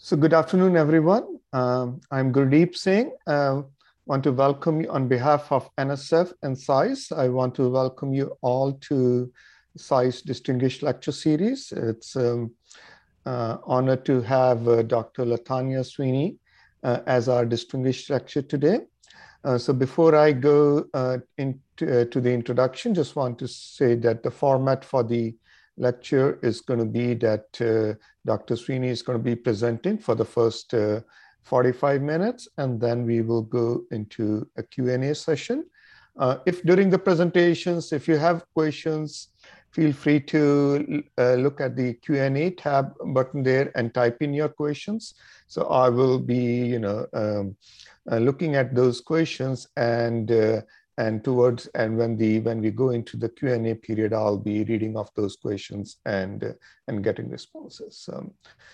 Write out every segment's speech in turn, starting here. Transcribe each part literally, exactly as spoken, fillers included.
So good afternoon, everyone. Um, I'm Gurdeep Singh. I want to welcome you on behalf of N S F and S A I S. I want to welcome you all to S A I S Distinguished Lecture Series. It's an um, uh, honor to have uh, Doctor Latanya Sweeney uh, as our distinguished lecturer today. Uh, so before I go uh, into uh, to the introduction, just want to say that the format for the lecture is going to be that uh, Doctor Sweeney is going to be presenting for the first uh, forty-five minutes, and then we will go into a Q and A session. Uh, if during the presentations, if you have questions, feel free to uh, look at the Q and A tab button there and type in your questions. So I will be, you know, um, uh, looking at those questions, and uh, and towards and when the when we go into the Q and A period, I'll be reading off those questions and uh, and getting responses. Um,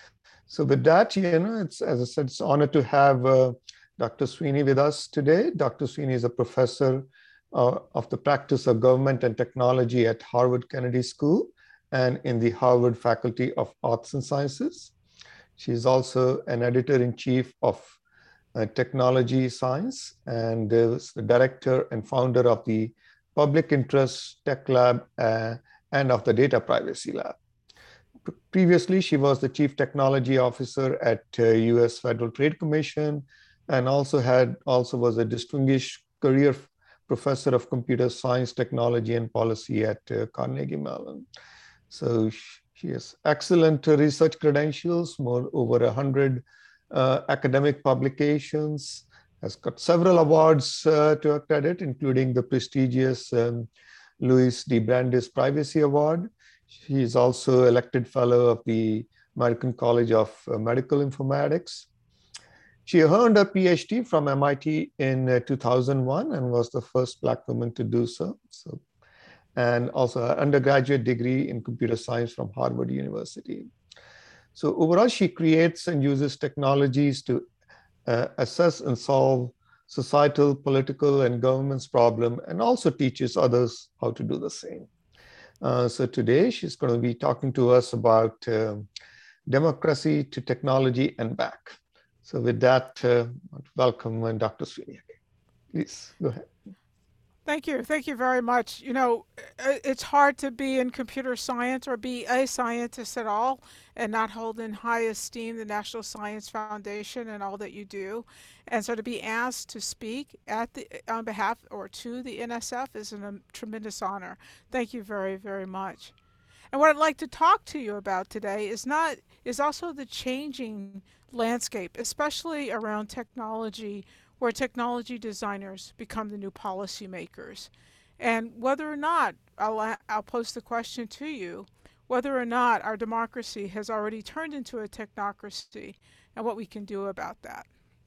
so with that, you know, it's, as I said, it's an honor to have uh, Doctor Sweeney with us today. Doctor Sweeney is a professor uh, of the practice of government and technology at Harvard Kennedy School and in the Harvard Faculty of Arts and Sciences. She is also an editor-in-chief of uh, Technology Science and is the director and founder of the Public Interest Tech Lab uh, and of the Data Privacy Lab. Previously, she was the Chief Technology Officer at uh, U S Federal Trade Commission, and also had also was a distinguished career professor of computer science, technology, and policy at uh, Carnegie Mellon. So she has excellent research credentials, more over a hundred uh, academic publications, has got several awards uh, to her credit, including the prestigious um, Louis D. Brandeis Privacy Award. She is also elected fellow of the American College of Medical Informatics. She earned a PhD from M I T in uh, two thousand one and was the first Black woman to do so. So, and also an undergraduate degree in computer science from Harvard University. So overall, she creates and uses technologies to uh, assess and solve societal, political, and government's problem, and also teaches others how to do the same. Uh, so today she's going to be talking to us about uh, democracy to technology and back. So with that, uh, welcome, uh, Doctor Sweeney. Please go ahead. Thank you. Thank you very much. You know, it's hard to be in computer science or be a scientist at all and not hold in high esteem the National Science Foundation and all that you do. And so to be asked to speak at the on behalf or to the N S F is an, a tremendous honor. Thank you very, very much. And what I'd like to talk to you about today is not is also the changing landscape, especially around technology, where technology designers become the new policymakers. And whether or not, I'll, I'll pose the question to you, whether or not our democracy has already turned into a technocracy and what we can do about that.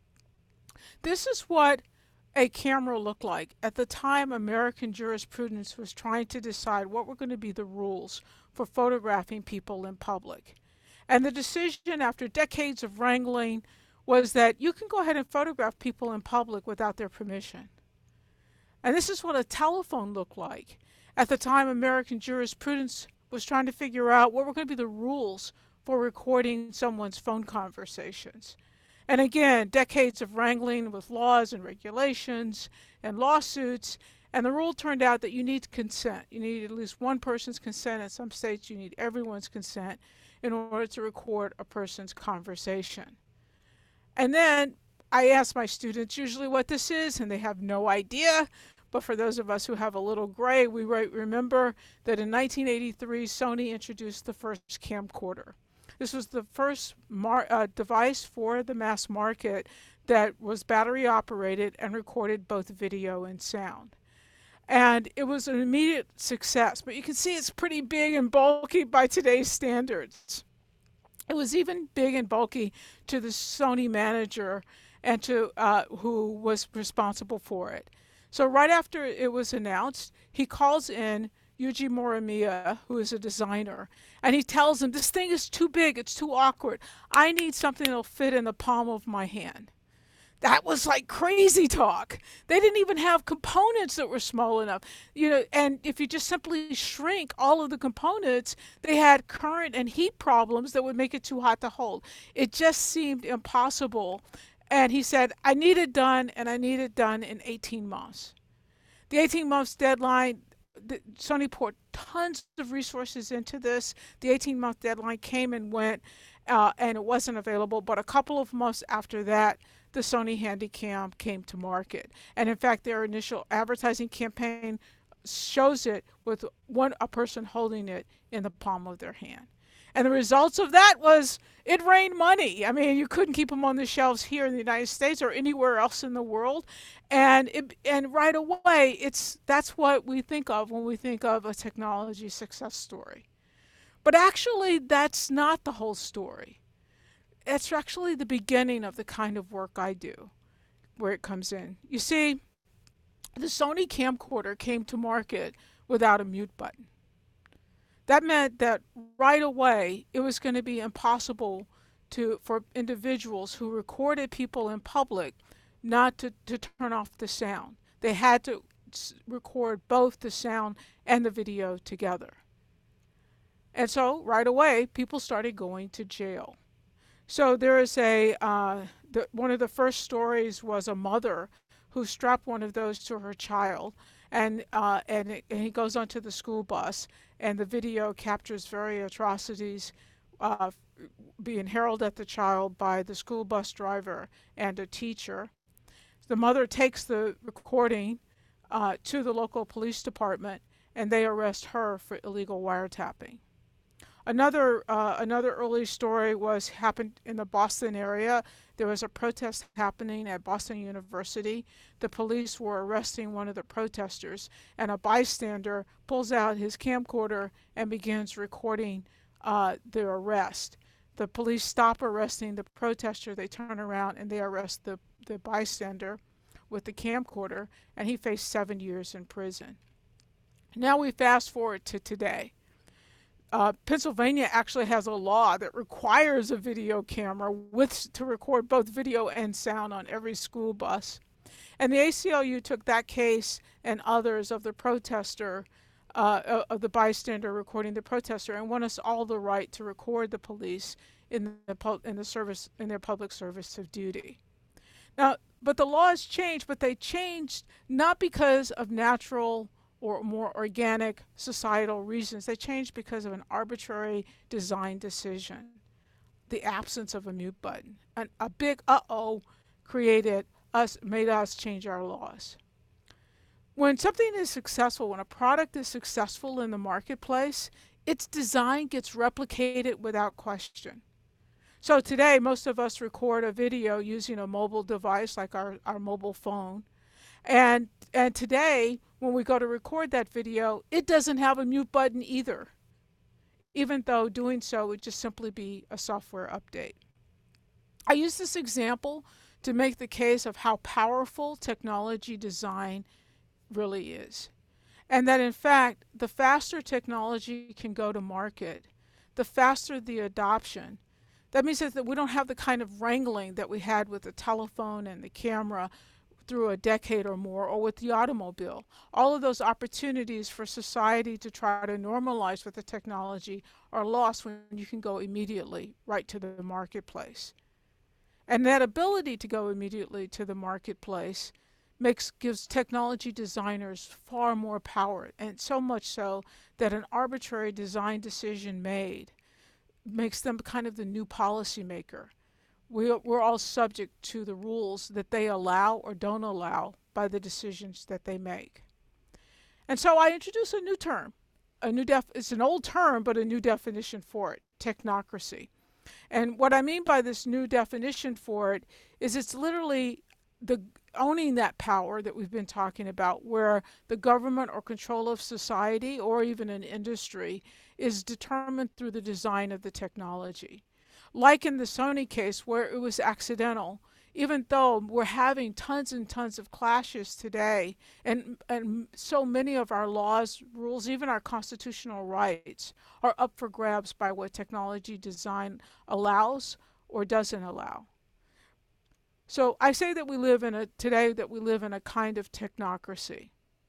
This is what a camera looked like at the time American jurisprudence was trying to decide what were going to be the rules for photographing people in public. And the decision, after decades of wrangling, was that you can go ahead and photograph people in public without their permission. And this is what a telephone looked like at the time American jurisprudence was trying to figure out what were going to be the rules for recording someone's phone conversations. And again, decades of wrangling with laws and regulations and lawsuits, and the rule turned out that you need consent. You need at least one person's consent. In some states, you need everyone's consent in order to record a person's conversation. And then I ask my students usually what this is, and they have no idea. But for those of us who have a little gray, we remember that in nineteen eighty-three, Sony introduced the first camcorder. This was the first mar- uh, device for the mass market that was battery operated and recorded both video and sound. And it was an immediate success, but you can see it's pretty big and bulky by today's standards. It was even big and bulky to the Sony manager and to uh, who was responsible for it. So right after it was announced, he calls in Yuji Morimiya, who is a designer, and he tells him, this thing is too big, it's too awkward. I need something that'll fit in the palm of my hand. That was like crazy talk. They didn't even have components that were small enough. You know, and if you just simply shrink all of the components, they had current and heat problems that would make it too hot to hold. It just seemed impossible. And he said, I need it done, and I need it done in eighteen months. The eighteen months deadline, the, Sony poured tons of resources into this. The eighteen month deadline came and went, uh, and it wasn't available. But a couple of months after that, the Sony Handycam came to market. And in fact, their initial advertising campaign shows it with one a person holding it in the palm of their hand. And the results of that was it rained money. I mean, you couldn't keep them on the shelves here in the United States or anywhere else in the world. And it, and right away, it's that's what we think of when we think of a technology success story. But actually, that's not the whole story. It's actually the beginning of the kind of work I do, where it comes in. You see, the Sony camcorder came to market without a mute button. That meant that right away it was going to be impossible to for individuals who recorded people in public not to, to turn off the sound. They had to record both the sound and the video together. And so right away people started going to jail. So there is a uh, the, one of the first stories was a mother who strapped one of those to her child, and uh, and, it, and he goes onto the school bus, and the video captures various atrocities uh, being hurled at the child by the school bus driver and a teacher. The mother takes the recording uh, to the local police department, and they arrest her for illegal wiretapping. Another uh, another early story was happened in the Boston area. There was a protest happening at Boston University. The police were arresting one of the protesters, and a bystander pulls out his camcorder and begins recording uh, the arrest. The police stop arresting the protester. They turn around and they arrest the, the bystander with the camcorder, and he faced seven years in prison. Now we fast forward to today. Uh, Pennsylvania actually has a law that requires a video camera with to record both video and sound on every school bus. And the A C L U took that case and others of the protester, uh, of the bystander recording the protester, and won us all the right to record the police in the in the service in their public service of duty. Now, but the laws changed, but they changed not because of natural or more organic societal reasons. They changed because of an arbitrary design decision, the absence of a mute button. And a big uh-oh created us, made us change our laws. When something is successful, when a product is successful in the marketplace, its design gets replicated without question. So today, most of us record a video using a mobile device like our, our mobile phone. And and today, when we go to record that video, it doesn't have a mute button either, even though doing so would just simply be a software update. I use this example to make the case of how powerful technology design really is. And that in fact, the faster technology can go to market, the faster the adoption. That means that we don't have the kind of wrangling that we had with the telephone and the camera through a decade or more, or with the automobile. All of those opportunities for society to try to normalize with the technology are lost when you can go immediately right to the marketplace. And that ability to go immediately to the marketplace makes gives technology designers far more power, and so much so that an arbitrary design decision made makes them kind of the new policymaker. We, we're all subject to the rules that they allow or don't allow by the decisions that they make. And so I introduce a new term. A new def it's an old term, but a new definition for it, technocracy. And what I mean by this new definition for it is it's literally the owning that power that we've been talking about, where the government or control of society or even an industry is determined through the design of the technology. Like in the Sony case where it was accidental, even though we're having tons and tons of clashes today, and, and so many of our laws, rules, even our constitutional rights are up for grabs by what technology design allows or doesn't allow. So I say that we live in a today that we live in a kind of technocracy.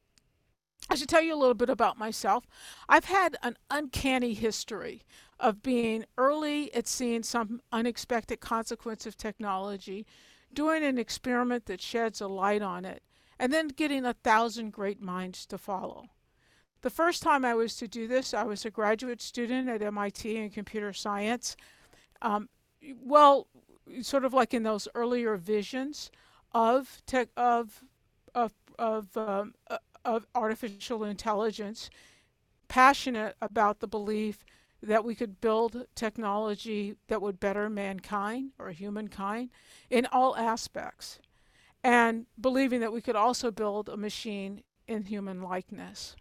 I should tell you a little bit about myself. I've had an uncanny history of being early at seeing some unexpected consequence of technology, doing an experiment that sheds a light on it, and then getting a thousand great minds to follow. The first time I was to do this, I was a graduate student at M I T in computer science. Um, well, sort of like in those earlier visions of tech of of of um, uh, of artificial intelligence, passionate about the belief that we could build technology that would better mankind or humankind in all aspects, and believing that we could also build a machine in human likeness.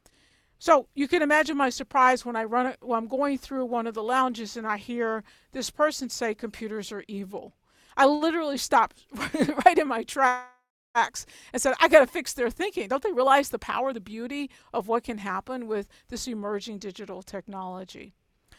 So you can imagine my surprise when I run it, when I'm going through one of the lounges and I hear this person say computers are evil. I literally stopped right in my tracks and said, I got to fix their thinking. Don't they realize the power, the beauty of what can happen with this emerging digital technology?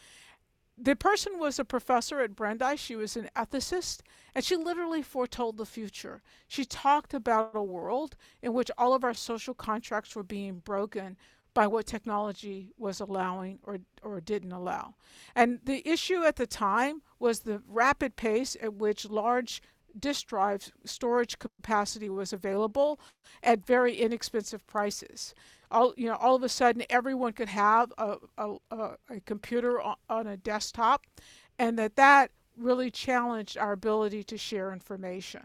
The person was a professor at Brandeis. She was an ethicist, and she literally foretold the future. She talked about a world in which all of our social contracts were being broken by what technology was allowing or, or didn't allow. And the issue at the time was the rapid pace at which large disk drive storage capacity was available at very inexpensive prices. All you know, all of a sudden, everyone could have a, a, a, a computer on, on a desktop, and that that really challenged our ability to share information.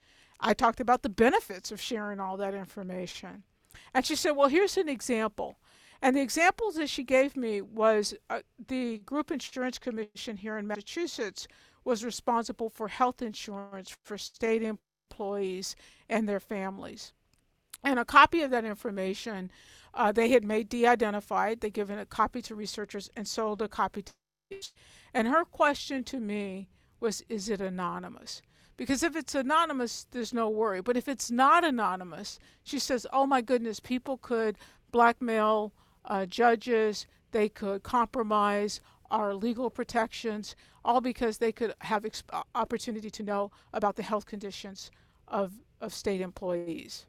I talked about the benefits of sharing all that information. And she said, well, here's an example. And the examples that she gave me was uh, the Group Insurance Commission here in Massachusetts was responsible for health insurance for state employees and their families. And a copy of that information uh, they had made de-identified. They given a copy to researchers and sold a copy to others. And her question to me was, is it anonymous? Because if it's anonymous, there's no worry. But if it's not anonymous, she says, oh my goodness, people could blackmail uh, judges, they could compromise our legal protections, all because they could have exp- opportunity to know about the health conditions of, of state employees.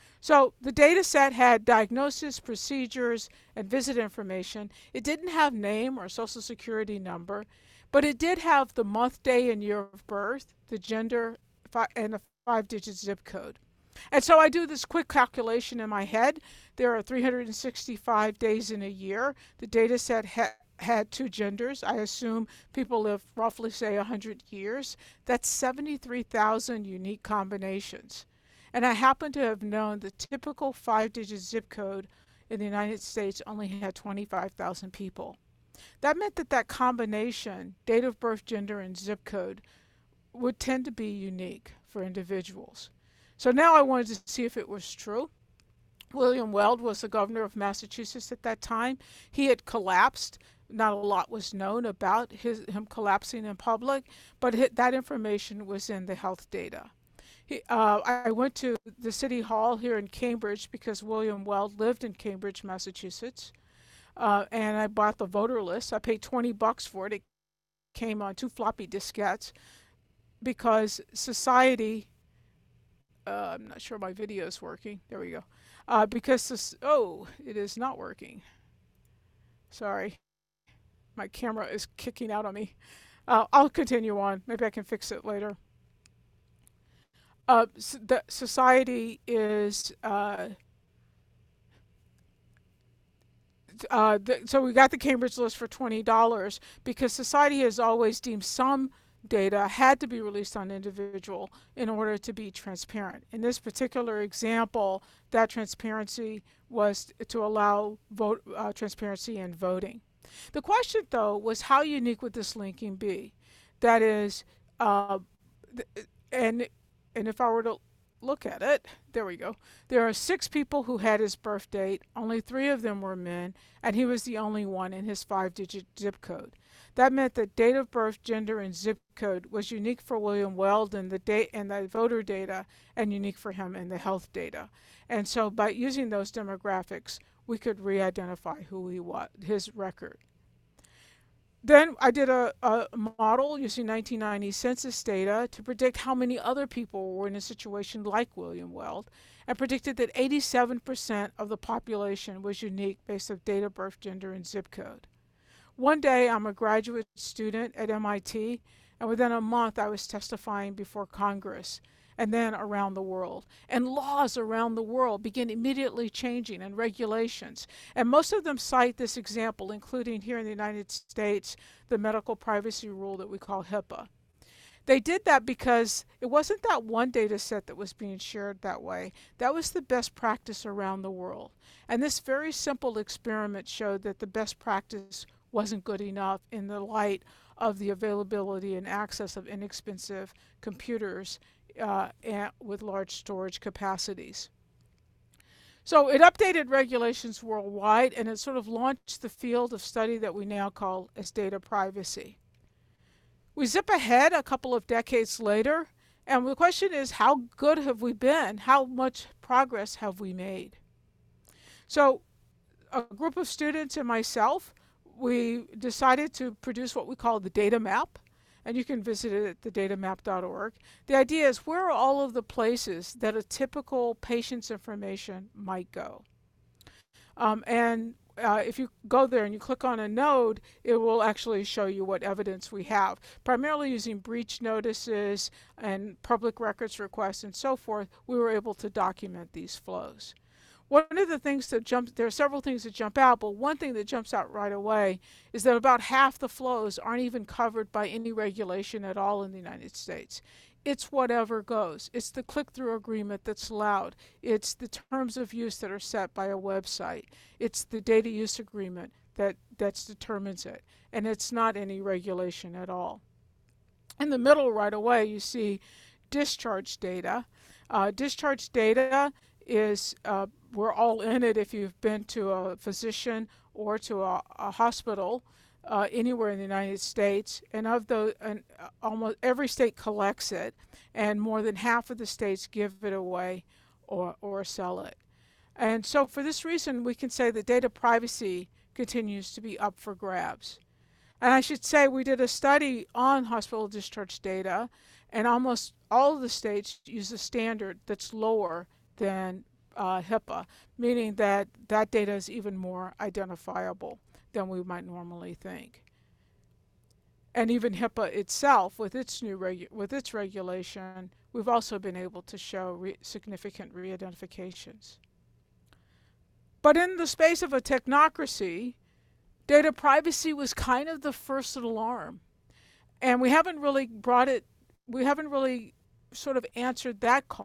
So the data set had diagnosis, procedures, and visit information. It didn't have name or social security number, but it did have the month, day, and year of birth, the gender, and a five digit zip code. And so I do this quick calculation in my head. There are three hundred sixty-five days in a year. The data set ha- had two genders. I assume people live roughly, say, one hundred years. That's seventy-three thousand unique combinations. And I happen to have known the typical five digit zip code in the United States only had twenty-five thousand people. That meant that that combination, date of birth, gender, and zip code, would tend to be unique for individuals. So now I wanted to see if it was true. William Weld was the governor of Massachusetts at that time. He had collapsed. Not a lot was known about his, him collapsing in public, but that information was in the health data. He, uh, I went to the city hall here in Cambridge because William Weld lived in Cambridge, Massachusetts, uh, and I bought the voter list. I paid twenty bucks for it. It came on two floppy diskettes because society. Uh, I'm not sure my video is working. There we go. Uh, because this, oh, it is not working. Sorry, my camera is kicking out on me. Uh, I'll continue on. Maybe I can fix it later. Uh, the society is uh, uh, the, so we got the Cambridge list for twenty dollars because society has always deemed some data had to be released on individual in order to be transparent. In this particular example, that transparency was to allow vote uh, transparency in voting. The question, though, was how unique would this linking be? That is, uh, and and if I were to look at it, there we go. There are six people who had his birth date. Only three of them were men, and he was the only one in his five-digit zip code. That meant that date of birth, gender, and zip code was unique for William Weld in the date and the voter data, and unique for him in the health data. And so, by using those demographics, we could re-identify who he was, his record. Then I did a, a model using nineteen ninety census data to predict how many other people were in a situation like William Weld, and predicted that eighty-seven percent of the population was unique based on date of birth, gender, and zip code. One day I'm a graduate student at M I T, and within a month I was testifying before Congress and then around the world. And laws around the world begin immediately changing, and regulations. And most of them cite this example, including here in the United States, the medical privacy rule that we call HIPAA. They did that because it wasn't that one data set that was being shared that way. That was the best practice around the world. And this very simple experiment showed that the best practice wasn't good enough in the light of the availability and access of inexpensive computers uh, and with large storage capacities. So it updated regulations worldwide, and it sort of launched the field of study that we now call as data privacy. We zip ahead a couple of decades later, and the question is, how good have we been? How much progress have we made? So a group of students and myself, we decided to produce what we call the data map, and you can visit it at the data map dot org. The idea is, where are all of the places that a typical patient's information might go? Um, and uh, if you go there and you click on a node, it will actually show you what evidence we have. Primarily using breach notices and public records requests and so forth, we were able to document these flows. One of the things that jumps, there are several things that jump out, but one thing that jumps out right away is that about half the flows aren't even covered by any regulation at all in the United States. It's whatever goes. It's the click-through agreement that's allowed. It's the terms of use that are set by a website. It's the data use agreement that, that determines it. And it's not any regulation at all. In the middle right away, you see discharge data. Uh, discharge data is, uh, we're all in it if you've been to a physician or to a, a hospital uh, anywhere in the United States. And of those, and almost every state collects it, and more than half of the states give it away or, or sell it. And so for this reason, we can say that data privacy continues to be up for grabs. And I should say, we did a study on hospital discharge data, and almost all of the states use a standard that's lower than uh, HIPAA, meaning that that data is even more identifiable than we might normally think. And even HIPAA itself, with its new regu- with its regulation, we've also been able to show re- significant re-identifications. But in the space of a technocracy, data privacy was kind of the first alarm, and we haven't really brought it. We haven't really sort of answered that call,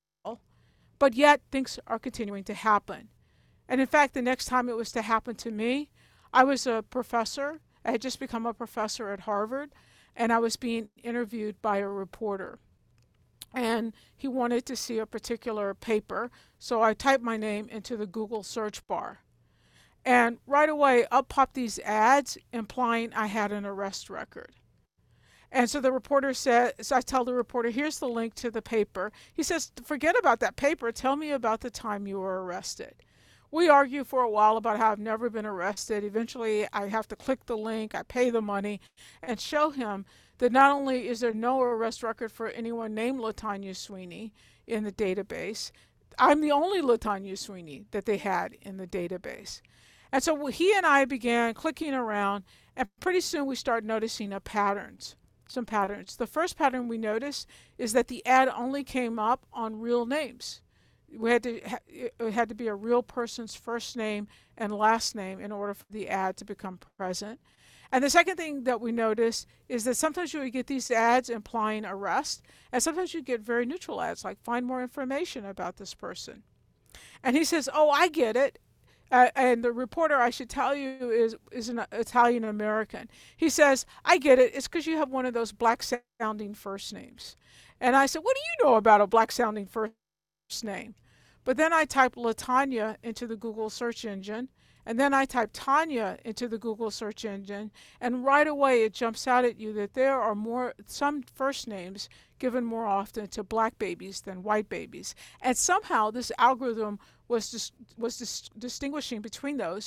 but yet things are continuing to happen. And in fact, the next time it was to happen to me, I was a professor. I had just become a professor at Harvard, and I was being interviewed by a reporter. And he wanted to see a particular paper, so I typed my name into the Google search bar. And right away, up popped these ads implying I had an arrest record. And so the reporter says, so I tell the reporter, here's the link to the paper. He says, forget about that paper. Tell me about the time you were arrested. We argue for a while about how I've never been arrested. Eventually, I have to click the link, I pay the money, and show him that not only is there no arrest record for anyone named Latanya Sweeney in the database, I'm the only Latanya Sweeney that they had in the database. And so he and I began clicking around, and pretty soon we started noticing a patterns. Some patterns. The first pattern we noticed is that the ad only came up on real names. We had to it had to be a real person's first name and last name in order for the ad to become present. And the second thing that we noticed is that sometimes you would get these ads implying arrest, and sometimes you get very neutral ads like find more information about this person. And he says, "Oh, I get it." Uh, and the reporter, I should tell you, is is an Italian American. He says, "I get it. It's because you have one of those black sounding first names." And I said, "What do you know about a black sounding first name?" But then I type Latanya into the Google search engine, and then I type Tanya into the Google search engine, and right away it jumps out at you that there are more some first names given more often to black babies than white babies. And somehow this algorithm was dis- was dis- distinguishing between those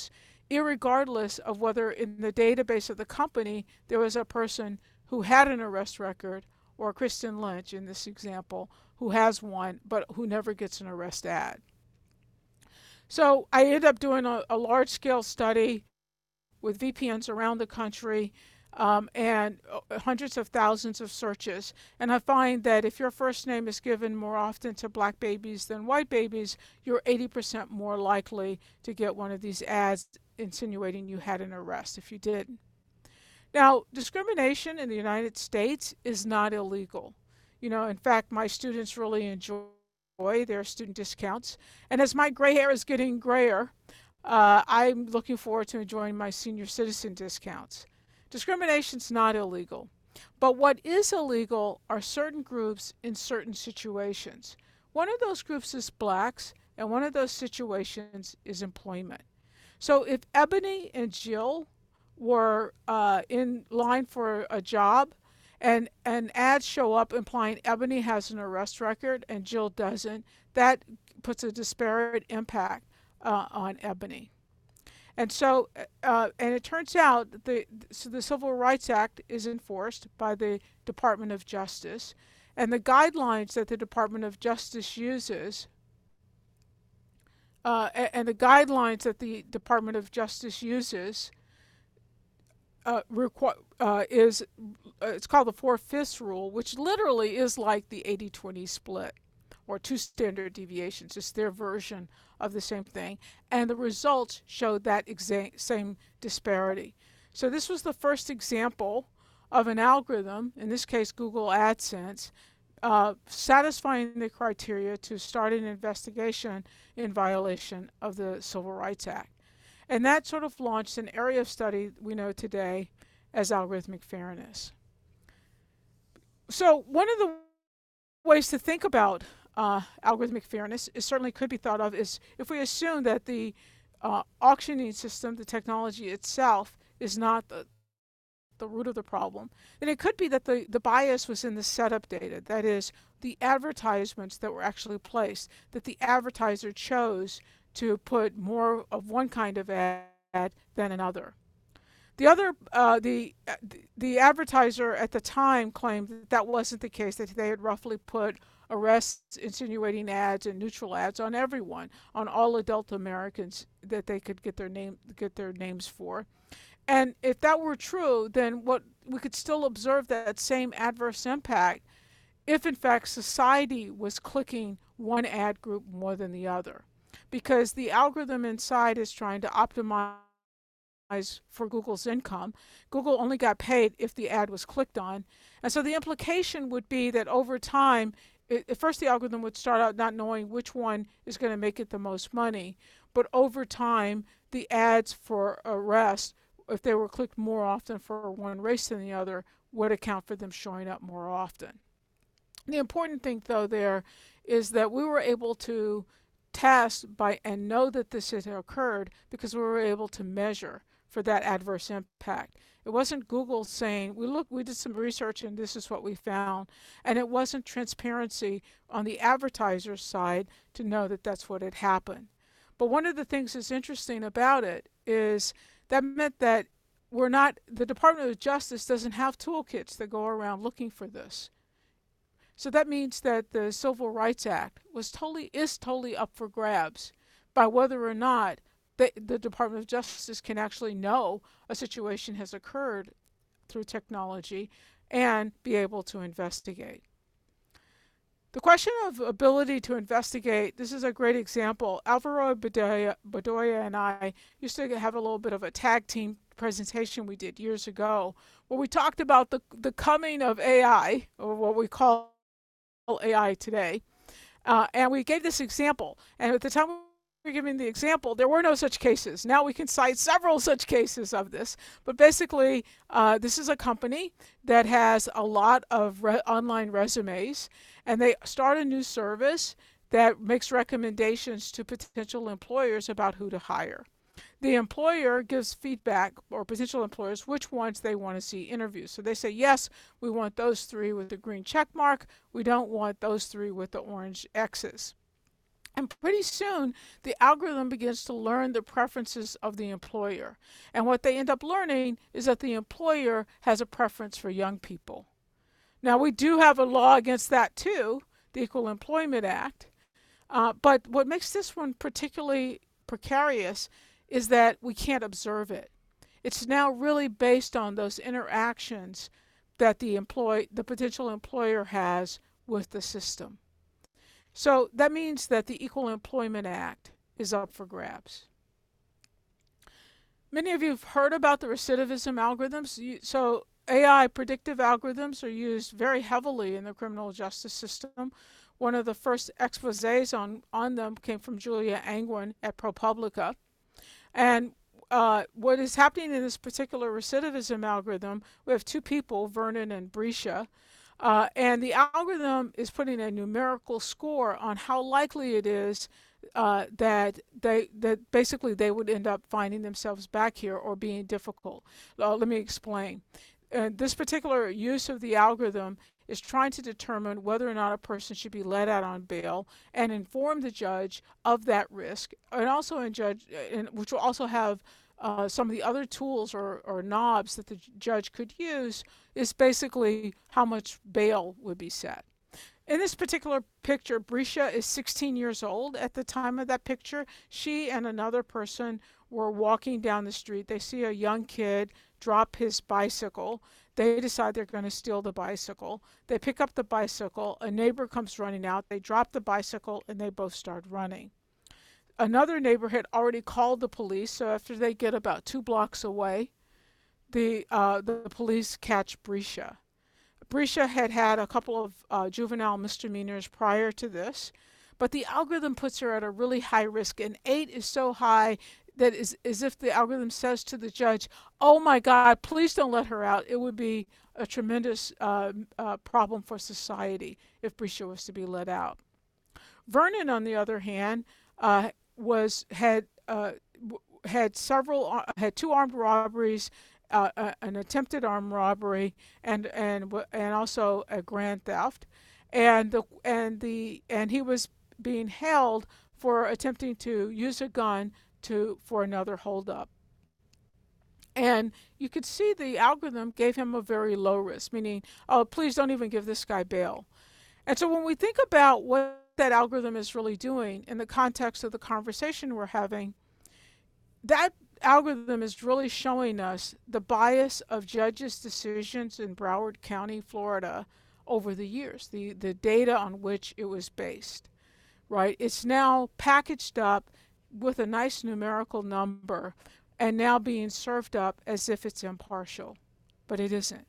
irregardless of whether in the database of the company there was a person who had an arrest record, or Kristen Lynch in this example, who has one but who never gets an arrest ad. So I ended up doing a, a large scale study with V P Ns around the country, um, and uh, hundreds of thousands of searches. And I find that if your first name is given more often to black babies than white babies, you're eighty percent more likely to get one of these ads insinuating you had an arrest if you didn't. Now, discrimination in the United States is not illegal. You know, in fact, my students really enjoy their student discounts. And as my gray hair is getting grayer, uh, I'm looking forward to enjoying my senior citizen discounts. Discrimination's not illegal. But what is illegal are certain groups in certain situations. One of those groups is blacks, and one of those situations is employment. So if Ebony and Jill were uh, in line for a job, and and ads show up implying Ebony has an arrest record and Jill doesn't, that puts a disparate impact uh, on Ebony. And so, uh, and it turns out that the so the Civil Rights Act is enforced by the Department of Justice, and the guidelines that the Department of Justice uses, uh, and the guidelines that the Department of Justice uses uh, requ- uh, is uh, it's called the four fifths rule, which literally is like the eighty twenty split or two standard deviations. It's their version of the same thing. And the results showed that exa- same disparity. So this was the first example of an algorithm, in this case Google AdSense, uh, satisfying the criteria to start an investigation in violation of the Civil Rights Act. And that sort of launched an area of study we know today as algorithmic fairness. So one of the ways to think about uh, algorithmic fairness is certainly could be thought of is if we assume that the uh, auctioning system, the technology itself, is not the, the root of the problem, then it could be that the, the bias was in the setup data. That is, the advertisements that were actually placed, that the advertiser chose to put more of one kind of ad than another. The other, uh, the the advertiser at the time claimed that that wasn't the case. That they had roughly put arrests, insinuating ads, and neutral ads on everyone, on all adult Americans that they could get their name get their names for. And if that were true, then what we could still observe that same adverse impact if in fact society was clicking one ad group more than the other, because the algorithm inside is trying to optimize for Google's income. Google only got paid if the ad was clicked on. And so the implication would be that over time, it, at first the algorithm would start out not knowing which one is going to make it the most money. But over time, the ads for arrest, if they were clicked more often for one race than the other, would account for them showing up more often. The important thing, though, there is that we were able to test by and know that this had occurred because we were able to measure for that adverse impact. It wasn't Google saying, we look, we did some research and this is what we found. And it wasn't transparency on the advertiser's side to know that that's what had happened. But one of the things that's interesting about it is that meant that we're not, the Department of Justice doesn't have toolkits that go around looking for this. So that means that the Civil Rights Act was totally is totally up for grabs by whether or not the, the Department of Justice can actually know a situation has occurred through technology and be able to investigate. The question of ability to investigate, this is a great example. Alvaro Bedoya, Bedoya and I used to have a little bit of a tag team presentation we did years ago where we talked about the, the coming of A I, or what we call A I today. Uh, and we gave this example. And at the time we were giving the example, there were no such cases. Now we can cite several such cases of this. But basically, uh, this is a company that has a lot of re- online resumes, and they start a new service that makes recommendations to potential employers about who to hire. The employer gives feedback, or potential employers, which ones they want to see interviews. So they say, yes, we want those three with the green check mark. We don't want those three with the orange X's. And pretty soon, the algorithm begins to learn the preferences of the employer. And what they end up learning is that the employer has a preference for young people. Now, we do have a law against that too, the Equal Employment Act. Uh, but what makes this one particularly precarious is that we can't observe it. It's now really based on those interactions that the employ the potential employer has with the system. So that means that the Equal Employment Act is up for grabs. Many of you have heard about the recidivism algorithms. So A I predictive algorithms are used very heavily in the criminal justice system. One of the first exposés on, on them came from Julia Angwin at ProPublica. And uh, what is happening in this particular recidivism algorithm, we have two people, Vernon and Brescia, uh, and the algorithm is putting a numerical score on how likely it is uh, that they that basically they would end up finding themselves back here or being difficult. Uh, let me explain. Uh, this particular use of the algorithm is trying to determine whether or not a person should be let out on bail and inform the judge of that risk, and also in judge, and which will also have uh, some of the other tools or, or knobs that the judge could use is basically how much bail would be set. In this particular picture, Brescia is sixteen years old at the time of that picture. She and another person were walking down the street. They see a young kid drop his bicycle. They decide they're going to steal the bicycle. They pick up the bicycle. A neighbor comes running out. They drop the bicycle and they both start running. Another neighbor had already called the police, so after they get about two blocks away, the uh, the police catch Brescia. Brescia had had a couple of uh, juvenile misdemeanors prior to this, but the algorithm puts her at a really high risk, and eight is so high that is as if the algorithm says to the judge, "Oh my God, please don't let her out." It would be a tremendous uh, uh, problem for society if Brescia was to be let out. Vernon, on the other hand, uh, was had uh, had several uh, had two armed robberies, uh, uh, an attempted armed robbery, and and and also a grand theft, and the and the and he was being held for attempting to use a gun to for another holdup. And you could see the algorithm gave him a very low risk, meaning, oh, please don't even give this guy bail. And so when we think about what that algorithm is really doing in the context of the conversation we're having, that algorithm is really showing us the bias of judges' decisions in Broward County, Florida, over the years, the, the data on which it was based, right? It's now packaged up with a nice numerical number and now being served up as if it's impartial, but it isn't.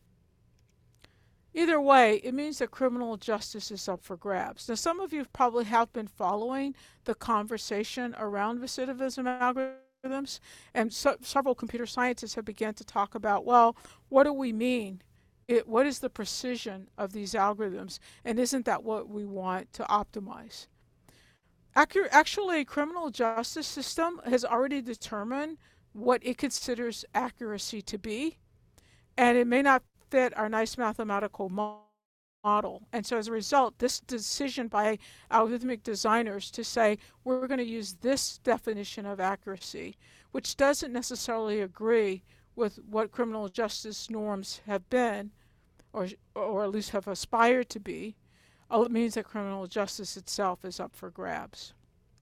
Either way, it means that criminal justice is up for grabs. Now, some of you probably have been following the conversation around recidivism algorithms, and so, several computer scientists have begun to talk about, well, what do we mean? It, what is the precision of these algorithms, and isn't that what we want to optimize? Accur- actually, criminal justice system has already determined what it considers accuracy to be, and it may not fit our nice mathematical model. And so as a result, this decision by algorithmic designers to say we're going to use this definition of accuracy, which doesn't necessarily agree with what criminal justice norms have been, or, or at least have aspired to be, it means that criminal justice itself is up for grabs.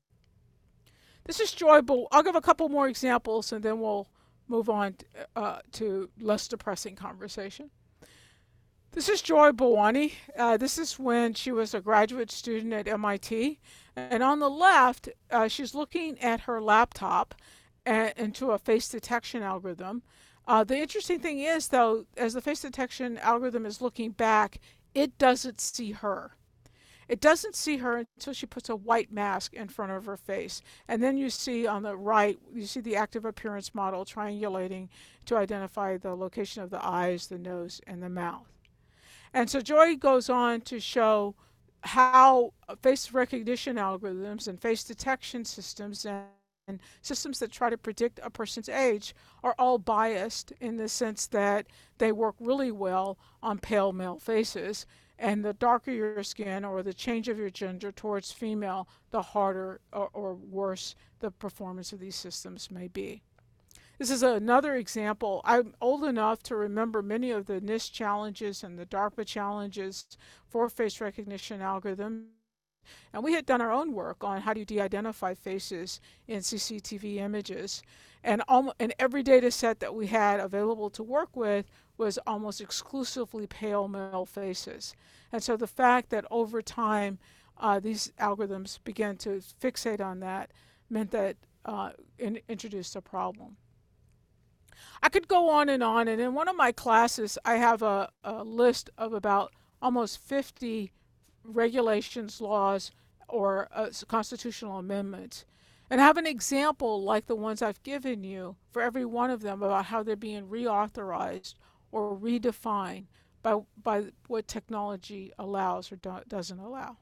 This is Joy Bull. I'll give a couple more examples and then we'll move on uh, to less depressing conversation. This is Joy Bawani. Uh, this is when she was a graduate student at M I T. And on the left, uh, she's looking at her laptop and, into a face detection algorithm. Uh, the interesting thing is, though, as the face detection algorithm is looking back, it doesn't see her. It doesn't see her until she puts a white mask in front of her face. And then you see on the right, you see the active appearance model triangulating to identify the location of the eyes, the nose, and the mouth. And so Joy goes on to show how face recognition algorithms and face detection systems and and systems that try to predict a person's age are all biased in the sense that they work really well on pale male faces And the darker your skin or the change of your gender towards female, the harder or, or worse the performance of these systems may be. This is another example. I'm old enough to remember many of the NIST challenges and the DARPA challenges for face recognition algorithms. And we had done our own work on how do you de-identify faces in C C T V images. And, almost, and every data set that we had available to work with was almost exclusively pale male faces. And so the fact that over time uh, these algorithms began to fixate on that meant that uh, in, introduced a problem. I could go on and on, and in one of my classes, I have a, a list of about almost fifty regulations, laws, or uh, constitutional amendments, and have an example like the ones I've given you for every one of them about how they're being reauthorized or redefined by, by what technology allows or do, doesn't allow.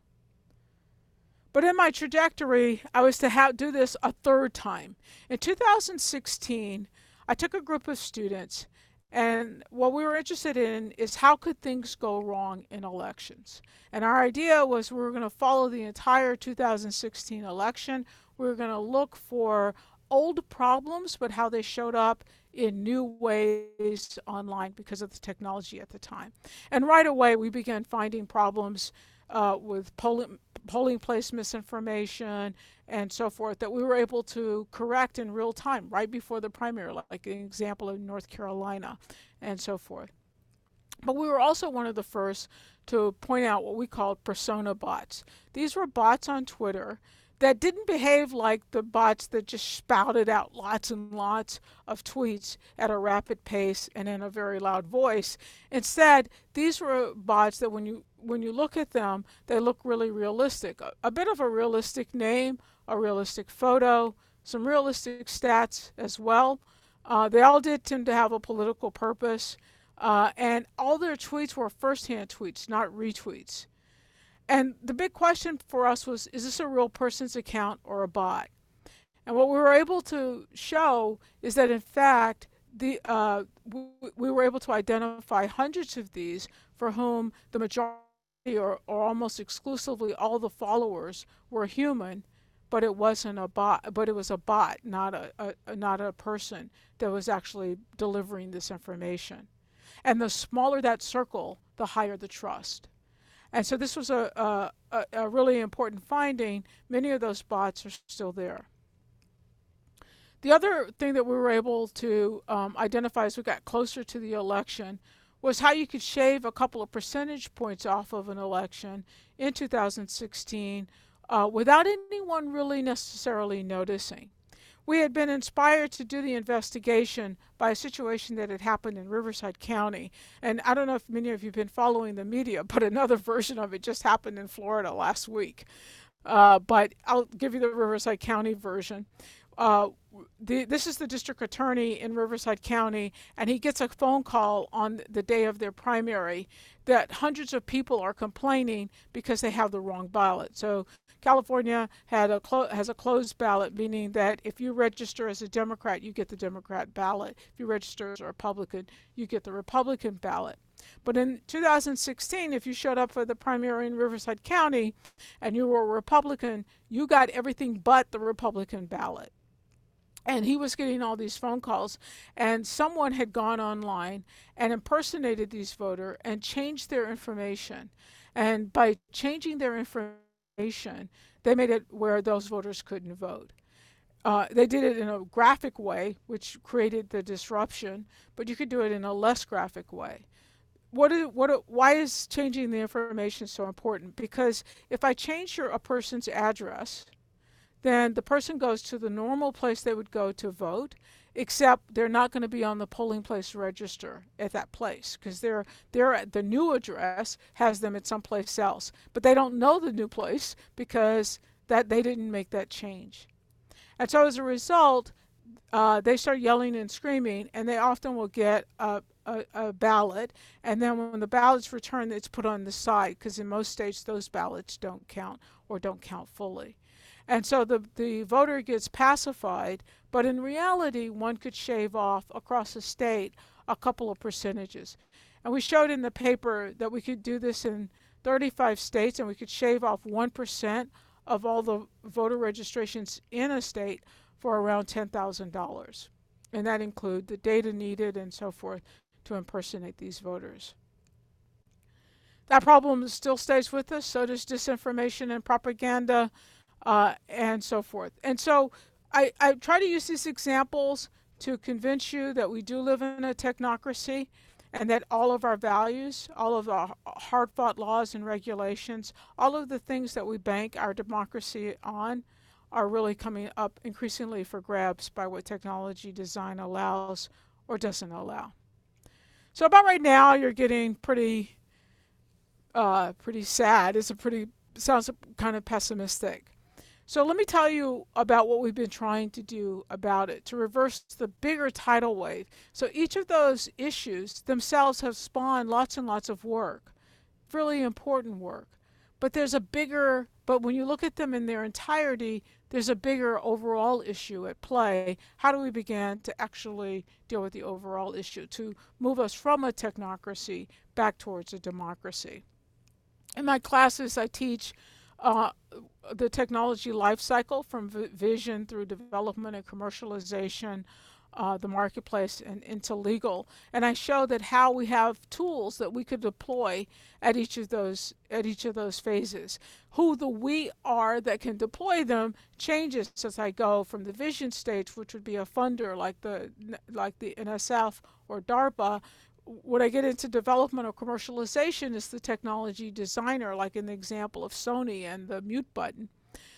But in my trajectory, I was to have, do this a third time. In two thousand sixteen, I took a group of students, and what we were interested in is how could things go wrong in elections. And our idea was we were going to follow the entire two thousand sixteen election. We were going to look for old problems, but how they showed up in new ways online because of the technology at the time. And right away, we began finding problems uh, with polling, polling place misinformation and so forth that we were able to correct in real time right before the primary, like an example of North Carolina and so forth. But we were also one of the first to point out what we called persona bots. These were bots on Twitter that didn't behave like the bots that just spouted out lots and lots of tweets at a rapid pace and in a very loud voice. Instead, these were bots that when you when you look at them, they look really realistic. A, a bit of a realistic name, a realistic photo, some realistic stats as well. Uh, they all did tend to have a political purpose, uh, and all their tweets were first-hand tweets, not retweets. And the big question for us was, is this a real person's account or a bot? And what we were able to show is that, in fact, the uh, we, we were able to identify hundreds of these for whom the majority or, or almost exclusively all the followers were human, but it wasn't a bot, but it was a bot, not a, a not a person that was actually delivering this information. And the smaller that circle, the higher the trust. And so this was a, a, a really important finding. Many of those bots are still there. The other thing that we were able to um, identify as we got closer to the election was how you could shave a couple of percentage points off of an election in two thousand sixteen uh, without anyone really necessarily noticing. We had been inspired to do the investigation by a situation that had happened in Riverside County. And I don't know if many of you have been following the media, but another version of it just happened in Florida last week. Uh, but I'll give you the Riverside County version. Uh, the, this is the district attorney in Riverside County, and he gets a phone call on the day of their primary that hundreds of people are complaining because they have the wrong ballot. So California had a has a closed ballot, meaning that if you register as a Democrat, you get the Democrat ballot. If you register as a Republican, you get the Republican ballot. But in two thousand sixteen, if you showed up for the primary in Riverside County and you were a Republican, you got everything but the Republican ballot. And he was getting all these phone calls, and someone had gone online and impersonated these voters and changed their information. And by changing their information, they made it where those voters couldn't vote. Uh, they did it in a graphic way, which created the disruption, but you could do it in a less graphic way. What is, what, why is changing the information so important? Because if I change your, a person's address, then the person goes to the normal place they would go to vote, except they're not going to be on the polling place register at that place because they're, they're at the new address has them at someplace else. But they don't know the new place because that they didn't make that change. And so as a result, uh, they start yelling and screaming, and they often will get a, a, a ballot, and then when the ballot's returned, it's put on the side because in most states those ballots don't count or don't count fully. And so the, the voter gets pacified, but in reality, one could shave off across the state a couple of percentages. And we showed in the paper that we could do this in thirty-five states, and we could shave off one percent of all the voter registrations in a state for around ten thousand dollars. And that include the data needed and so forth to impersonate these voters. That problem still stays with us. So does disinformation and propaganda, uh, and so forth. And so I, I try to use these examples to convince you that we do live in a technocracy and that all of our values, all of our hard fought laws and regulations, all of the things that we bank our democracy on are really coming up increasingly for grabs by what technology design allows or doesn't allow. So about right now, you're getting pretty, uh, pretty sad. It's a pretty sounds kind of pessimistic. So let me tell you about what we've been trying to do about it to reverse the bigger tidal wave. So each of those issues themselves have spawned lots and lots of work, really important work. But there's a bigger, but when you look at them in their entirety, there's a bigger overall issue at play. How do we begin to actually deal with the overall issue to move us from a technocracy back towards a democracy? In my classes, I teach uh, the technology life cycle from v- vision through development and commercialization, uh, the marketplace, and into legal. And I show that how we have tools that we could deploy at each of those at each of those phases. Who the we are that can deploy them changes as I go from the vision stage, which would be a funder like the like the N S F or DARPA. When I get into development or commercialization is the technology designer, like in the example of Sony and the mute button.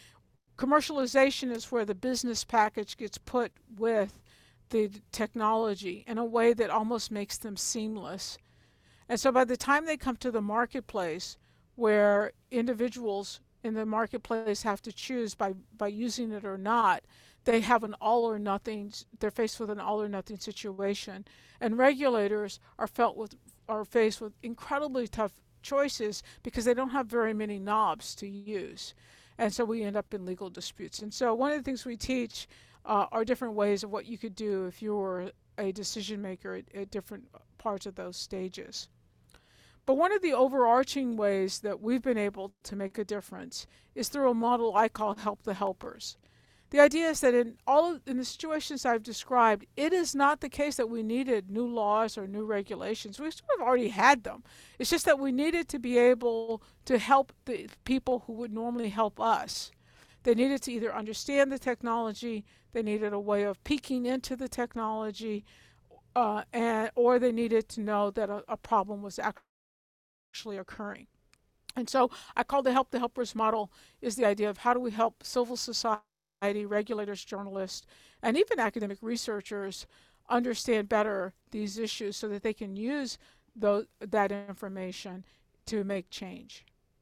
Commercialization is where the business package gets put with the technology in a way that almost makes them seamless. And so by the time they come to the marketplace, where individuals in the marketplace have to choose by, by using it or not, they have an all or nothing, they're faced with an all or nothing situation. And regulators are felt with are faced with incredibly tough choices because they don't have very many knobs to use. And so we end up in legal disputes. And so one of the things we teach uh, are different ways of what you could do if you were a decision maker at, at different parts of those stages. But one of the overarching ways that we've been able to make a difference is through a model I call Help the Helpers. The idea is that in all of, in the situations I've described, it is not the case that we needed new laws or new regulations. We sort of already had them. It's just that we needed to be able to help the people who would normally help us. They needed to either understand the technology, they needed a way of peeking into the technology, uh, and or they needed to know that a, a problem was actually occurring. And so I call the Help the Helpers model is the idea of how do we help civil society, regulators, journalists, and even academic researchers understand better these issues so that they can use those, that information to make change.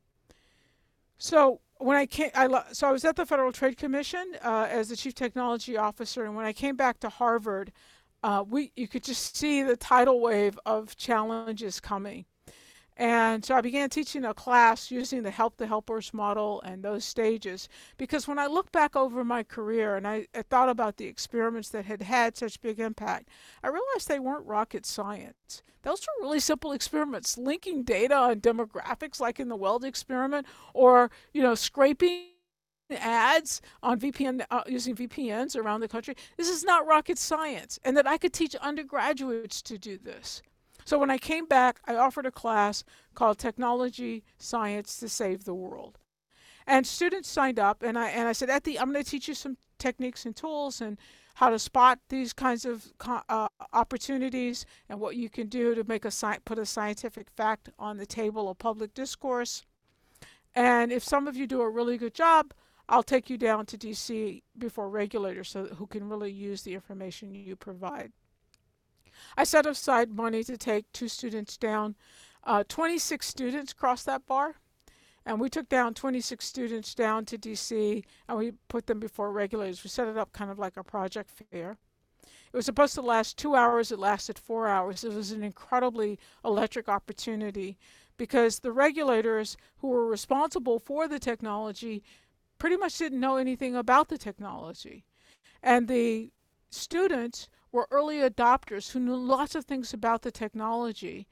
So when I came, I so I was at the Federal Trade Commission uh, as the chief technology officer, and when I came back to Harvard, uh, we you could just see the tidal wave of challenges coming. And so I began teaching a class using the Help the Helpers model and those stages because when I look back over my career and I, I thought about the experiments that had had such big impact, I realized they weren't rocket science. Those were really simple experiments, linking data on demographics like in the Weld experiment or, you know, scraping ads on V P N uh, using V P Ns around the country. This is not rocket science, and that I could teach undergraduates to do this. So when I came back, I offered a class called Technology Science to Save the World. And students signed up, and I, and I said, at the, I'm going to teach you some techniques and tools and how to spot these kinds of uh, opportunities and what you can do to make a sci- put a scientific fact on the table of public discourse. And if some of you do a really good job, I'll take you down to D C before regulators so who can really use the information you provide. I set aside money to take two students down. Uh, twenty-six students crossed that bar, and we took down twenty-six students down to D C and we put them before regulators. We set it up kind of like a project fair. It was supposed to last two hours. It lasted four hours. It was an incredibly electric opportunity because the regulators who were responsible for the technology pretty much didn't know anything about the technology. And the students were early adopters who knew lots of things about the technology.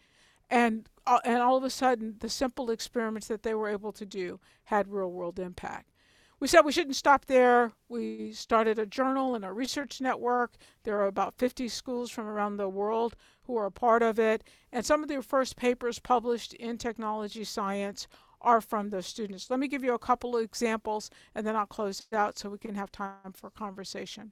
And uh, and all of a sudden, the simple experiments that they were able to do had real world impact. We said we shouldn't stop there. We started a journal and a research network. There are about fifty schools from around the world who are a part of it. And some of the first papers published in technology science are from those students. Let me give you a couple of examples and then I'll close it out so we can have time for conversation.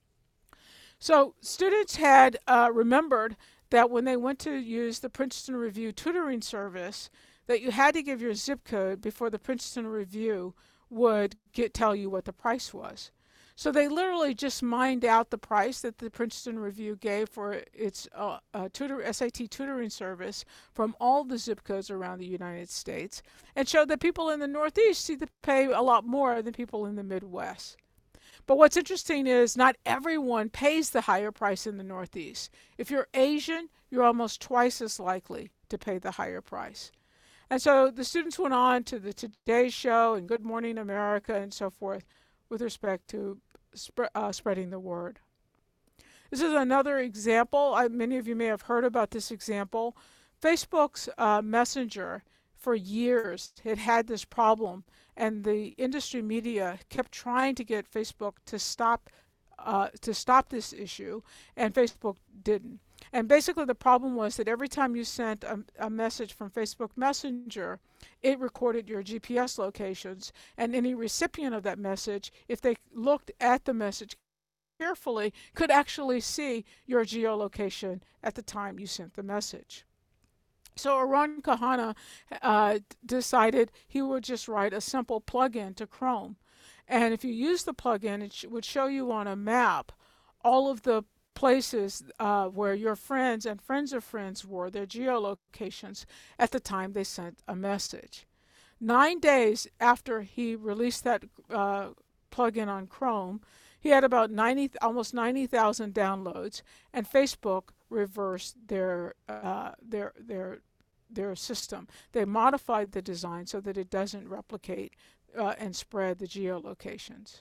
So, students had uh, remembered that when they went to use the Princeton Review tutoring service, that you had to give your zip code before the Princeton Review would get tell you what the price was. So they literally just mined out the price that the Princeton Review gave for its uh, uh, tutor, S A T tutoring service from all the zip codes around the United States and showed that people in the Northeast see to pay a lot more than people in the Midwest. But what's interesting is not everyone pays the higher price in the Northeast. If you're Asian, you're almost twice as likely to pay the higher price. And so the students went on to the Today Show and Good Morning America and so forth with respect to sp- uh, spreading the word. This is another example. I, many of you may have heard about this example. Facebook's uh, Messenger for years had had this problem, and the industry media kept trying to get Facebook to stop uh, to stop this issue, and Facebook didn't. And basically, the problem was that every time you sent a, a message from Facebook Messenger, it recorded your G P S locations, and any recipient of that message, if they looked at the message carefully, could actually see your geolocation at the time you sent the message. So Aron Kahana uh, decided he would just write a simple plugin to Chrome. And if you use the plugin, it sh- would show you on a map all of the places uh, where your friends and friends of friends were, their geolocations, at the time they sent a message. Nine days after he released that uh, plugin on Chrome, he had about ninety, almost ninety thousand downloads, and Facebook reversed their uh, their their their system. They modified the design so that it doesn't replicate uh, and spread the geolocations.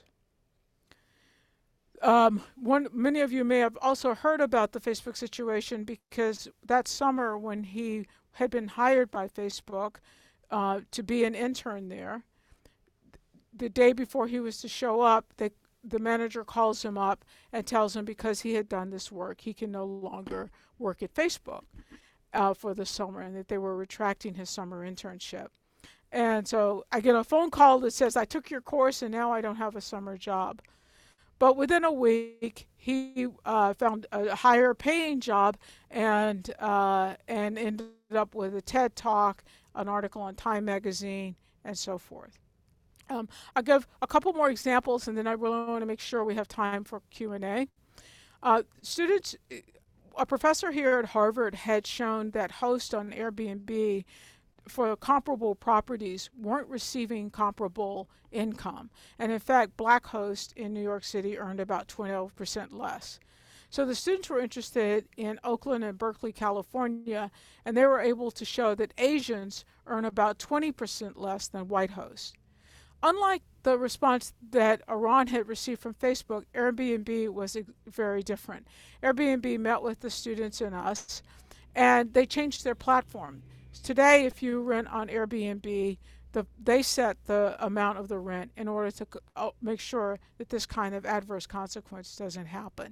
Um, one, many of you may have also heard about the Facebook situation because that summer when he had been hired by Facebook uh, to be an intern there, the day before he was to show up, they, the manager calls him up and tells him because he had done this work, he can no longer work at Facebook uh, for the summer and that they were retracting his summer internship. And so I get a phone call that says, I took your course and now I don't have a summer job. But within a week, he uh, found a higher paying job and uh, and ended up with a TED Talk, an article on Time Magazine, and so forth. Um, I'll give a couple more examples, and then I really want to make sure we have time for Q and A. Uh, students, a professor here at Harvard had shown that hosts on Airbnb for comparable properties weren't receiving comparable income. And in fact, black hosts in New York City earned about twelve percent less. So the students were interested in Oakland and Berkeley, California, and they were able to show that Asians earn about twenty percent less than white hosts. Unlike the response that Aron had received from Facebook, Airbnb was very different. Airbnb met with the students and us, and they changed their platform. Today, if you rent on Airbnb, the, they set the amount of the rent in order to uh, make sure that this kind of adverse consequence doesn't happen.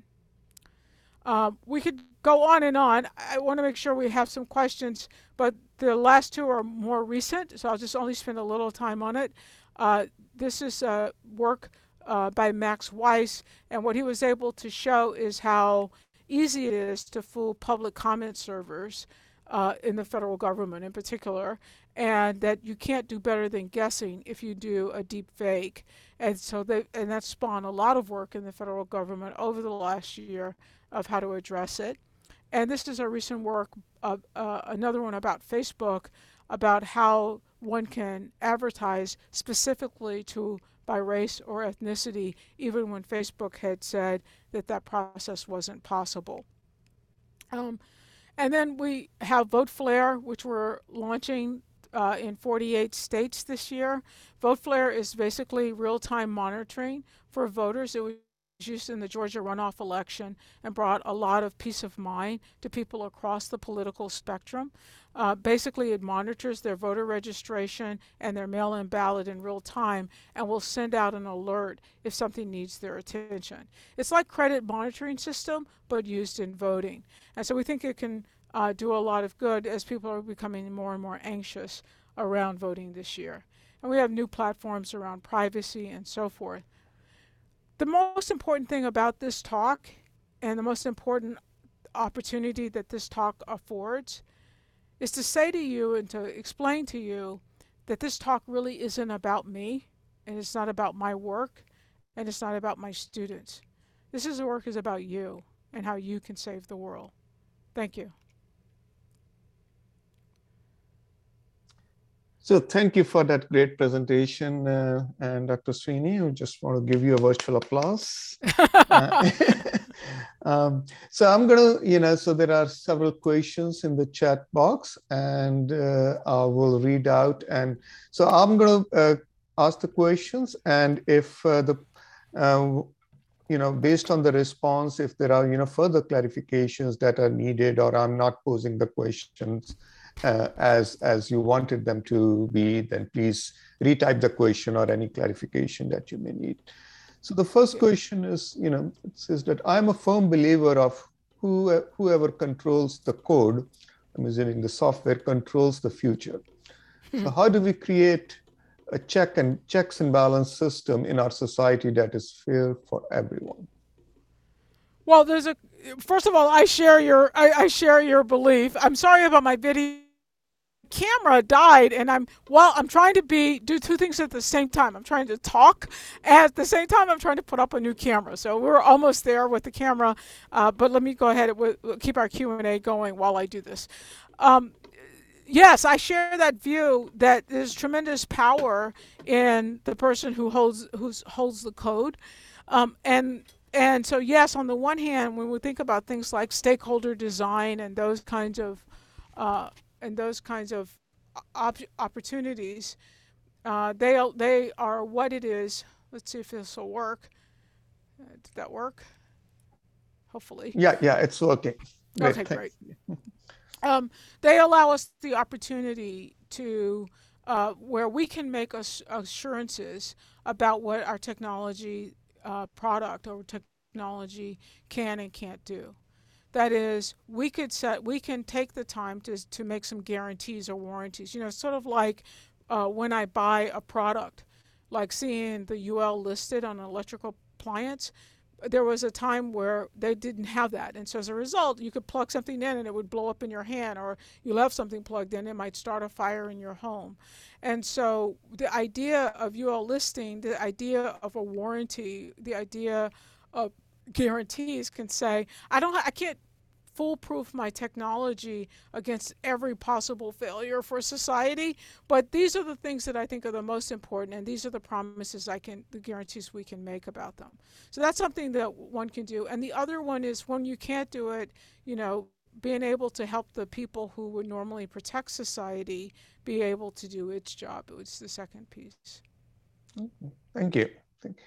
Um, we could go on and on. I want to make sure we have some questions, but the last two are more recent, so I'll just only spend a little time on it. Uh, this is uh, work uh, by Max Weiss, and what he was able to show is how easy it is to fool public comment servers uh, in the federal government in particular, and that you can't do better than guessing if you do a deep fake. And so they, and that spawned a lot of work in the federal government over the last year of how to address it. And this is a recent work, uh, uh, another one about Facebook, about how one can advertise specifically to by race or ethnicity, even when Facebook had said that that process wasn't possible. Um, and then we have VoteFlare, which we're launching uh, in forty-eight states this year. VoteFlare is basically real-time monitoring for voters. It was used in the Georgia runoff election and brought a lot of peace of mind to people across the political spectrum. Uh, basically, it monitors their voter registration and their mail in ballot in real time and will send out an alert if something needs their attention. It's like credit monitoring system, but used in voting. And so we think it can uh, do a lot of good as people are becoming more and more anxious around voting this year. And we have new platforms around privacy and so forth. The most important thing about this talk and the most important opportunity that this talk affords is to say to you and to explain to you that this talk really isn't about me and it's not about my work and it's not about my students. This is work is about you and how you can save the world. Thank you. So thank you for that great presentation, uh, and Doctor Sweeney. I just want to give you a virtual applause. uh, um, so I'm going to, you know, so there are several questions in the chat box, and uh, I will read out. And so I'm going to uh, ask the questions, and if uh, the, uh, you know, based on the response, if there are, you know, further clarifications that are needed, or I'm not posing the questions Uh, as as you wanted them to be, then please retype the question or any clarification that you may need. So the first question is, you know, it says that I'm a firm believer of who, whoever controls the code, I'm assuming the software, controls the future. So how do we create a check and checks and balance system in our society that is fair for everyone? Well, there's a first of all, I share your I, I share your belief. I'm sorry about my video camera died and I'm well I'm trying to be do two things at the same time. I'm trying to talk at the same time I'm trying to put up a new camera. So we're almost there with the camera, uh, but let me go ahead and we'll keep our Q and A going while I do this. Um, yes, I share that view that there's tremendous power in the person who holds who holds the code, um, and and so yes, on the one hand, when we think about things like stakeholder design and those kinds of uh, and those kinds of op- opportunities, uh, they they are what it is. Let's see if this will work. Uh, did that work? Hopefully. Yeah, yeah, it's working. Okay, Great, great. thanks. Um, they allow us the opportunity to uh, where we can make ass- assurances about what our technology uh, product or technology can and can't do. That is, we could set, we can take the time to to make some guarantees or warranties. You know, sort of like uh, when I buy a product, like seeing the U L listed on an electrical appliance. There was a time where they didn't have that, and so as a result, you could plug something in and it would blow up in your hand, or you left something plugged in, it might start a fire in your home. And so the idea of U L listing, the idea of a warranty, the idea of guarantees can say, I don't, I can't foolproof my technology against every possible failure for society, but these are the things that I think are the most important, and these are the promises I can, the guarantees we can make about them. So that's something that one can do. And the other one is when you can't do it, you know, being able to help the people who would normally protect society be able to do its job. It's the second piece. Thank you. Thank you.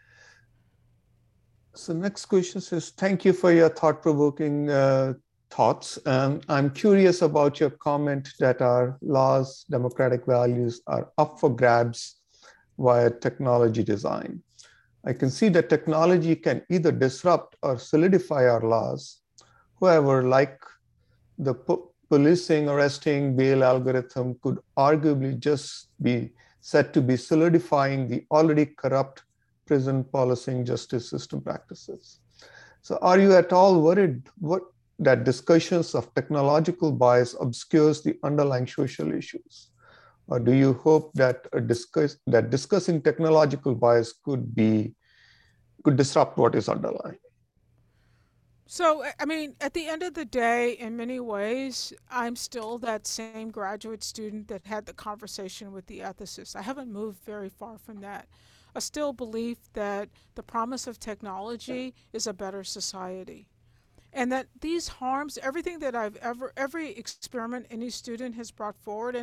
So next question says, thank you for your thought-provoking uh, thoughts. Um, I'm curious about your comment that our laws, democratic values are up for grabs via technology design. I can see that technology can either disrupt or solidify our laws. However, like the po policing, arresting, bail algorithm could arguably just be said to be solidifying the already corrupt prison policing justice system practices. So are you at all worried what, that discussions of technological bias obscures the underlying social issues? Or do you hope that a discuss, that discussing technological bias could be could disrupt what is underlying? So, I mean, at the end of the day, in many ways, I'm still that same graduate student that had the conversation with the ethicist. I haven't moved very far from that. I still believe that the promise of technology is a better society. And that these harms, everything that I've ever, every experiment any student has brought forward, and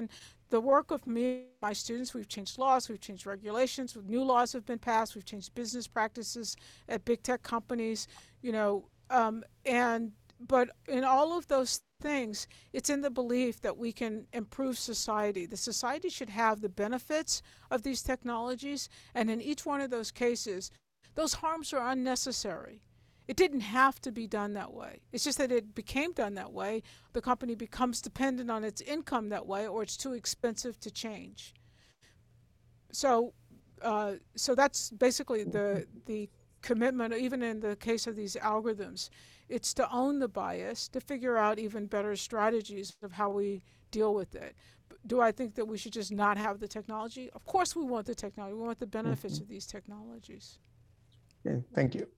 the work of me, my students, we've changed laws, we've changed regulations, new laws have been passed, we've changed business practices at big tech companies, you know, um, and but in all of those things, it's in the belief that we can improve society. The society should have the benefits of these technologies, and in each one of those cases, those harms are unnecessary. It didn't have to be done that way. It's just that it became done that way. The company becomes dependent on its income that way, or it's too expensive to change. So, uh, so that's basically the the commitment. Even in the case of these algorithms, it's to own the bias, to figure out even better strategies of how we deal with it. Do I think that we should just not have the technology? Of course, we want the technology. We want the benefits Mhm. of these technologies. Okay, thank you.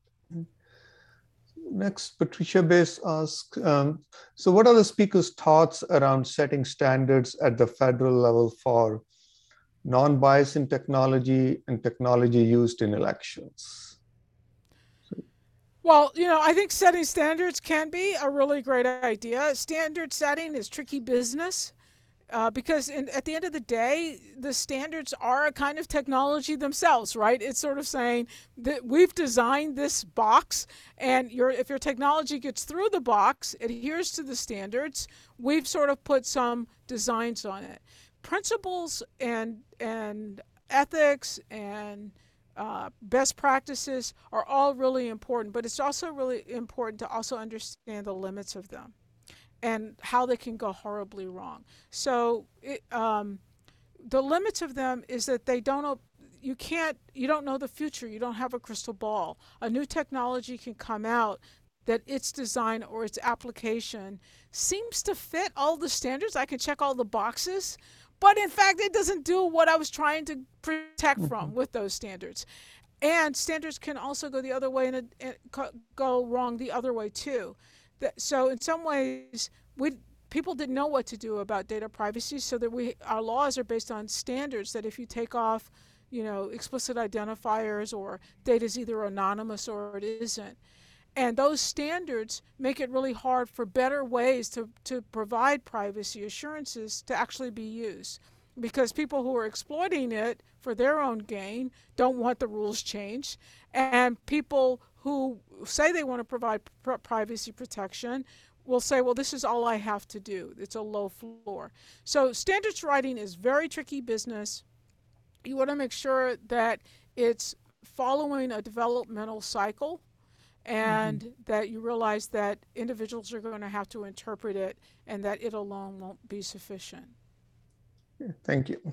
Next, Patricia Bass asks, um, so what are the speaker's thoughts around setting standards at the federal level for non-bias in technology and technology used in elections? Well, you know, I think setting standards can be a really great idea. Standard setting is tricky business. Uh, because in, at the end of the day, the standards are a kind of technology themselves, right? It's sort of saying that we've designed this box, and your if your technology gets through the box, adheres to the standards, we've sort of put some designs on it. Principles and and ethics and uh, best practices are all really important, but it's also really important to also understand the limits of them and how they can go horribly wrong. So it, um, the limits of them is that they don't. You can't. You don't know the future. You don't have a crystal ball. A new technology can come out that its design or its application seems to fit all the standards. I can check all the boxes, but in fact, it doesn't do what I was trying to protect Mhm. from with those standards. And standards can also go the other way and, and go wrong the other way too. That, so in some ways, we people didn't know what to do about data privacy, so that we our laws are based on standards that if you take off, you know, explicit identifiers or data is either anonymous or it isn't. And those standards make it really hard for better ways to, to provide privacy assurances to actually be used. Because people who are exploiting it for their own gain don't want the rules changed. And people who say they want to provide pr- privacy protection will say, well, this is all I have to do. It's a low floor. So standards writing is very tricky business. You want to make sure that it's following a developmental cycle Mhm. and that you realize that individuals are going to have to interpret it and that it alone won't be sufficient. Yeah, thank you.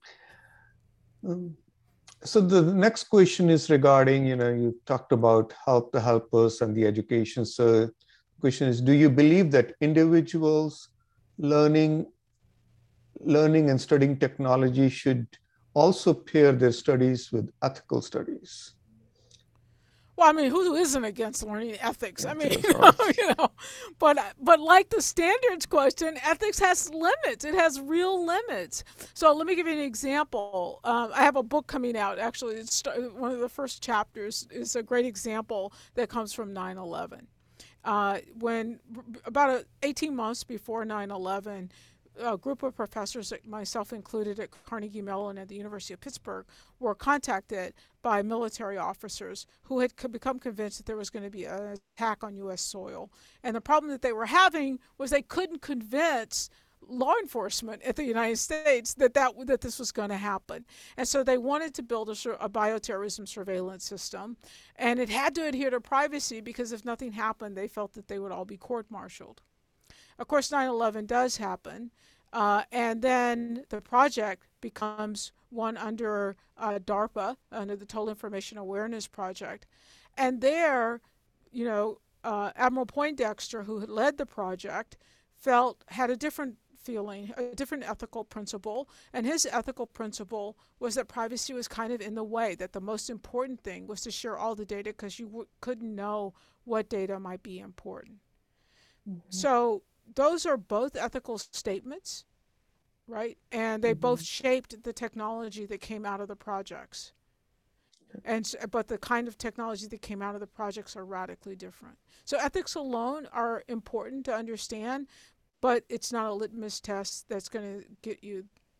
Um, so the next question is regarding, you know, you talked about help the helpers and the education. So the question is, do you believe that individuals learning learning and studying technology should also pair their studies with ethical studies? Well, I mean, who isn't against learning ethics? Yeah, I mean, of course. you know, but but like the standards question, ethics has limits. It has real limits. So let me give you an example. Um, I have a book coming out. Actually, it's one of the first chapters is a great example that comes from nine eleven. Uh, when about a, eighteen months before nine eleven, a group of professors, myself included, at Carnegie Mellon at the University of Pittsburgh, were contacted by military officers who had become convinced that there was going to be an attack on U S soil. And the problem that they were having was they couldn't convince law enforcement at the United States that, that that this was going to happen. And so they wanted to build a, a bioterrorism surveillance system. And it had to adhere to privacy because if nothing happened, they felt that they would all be court-martialed. Of course, nine eleven does happen. Uh, and then the project becomes one under uh, DARPA, under the Total Information Awareness Project. And there, you know, uh, Admiral Poindexter, who had led the project, felt had a different feeling, a different ethical principle. And his ethical principle was that privacy was kind of in the way, that the most important thing was to share all the data because you w- couldn't know what data might be important. Mhm. So those are both ethical statements, right? And they both Mhm. shaped the technology that came out of the projects. And but the kind of technology that came out of the projects are radically different. So ethics alone are important to understand, but it's not a litmus test that's going to get you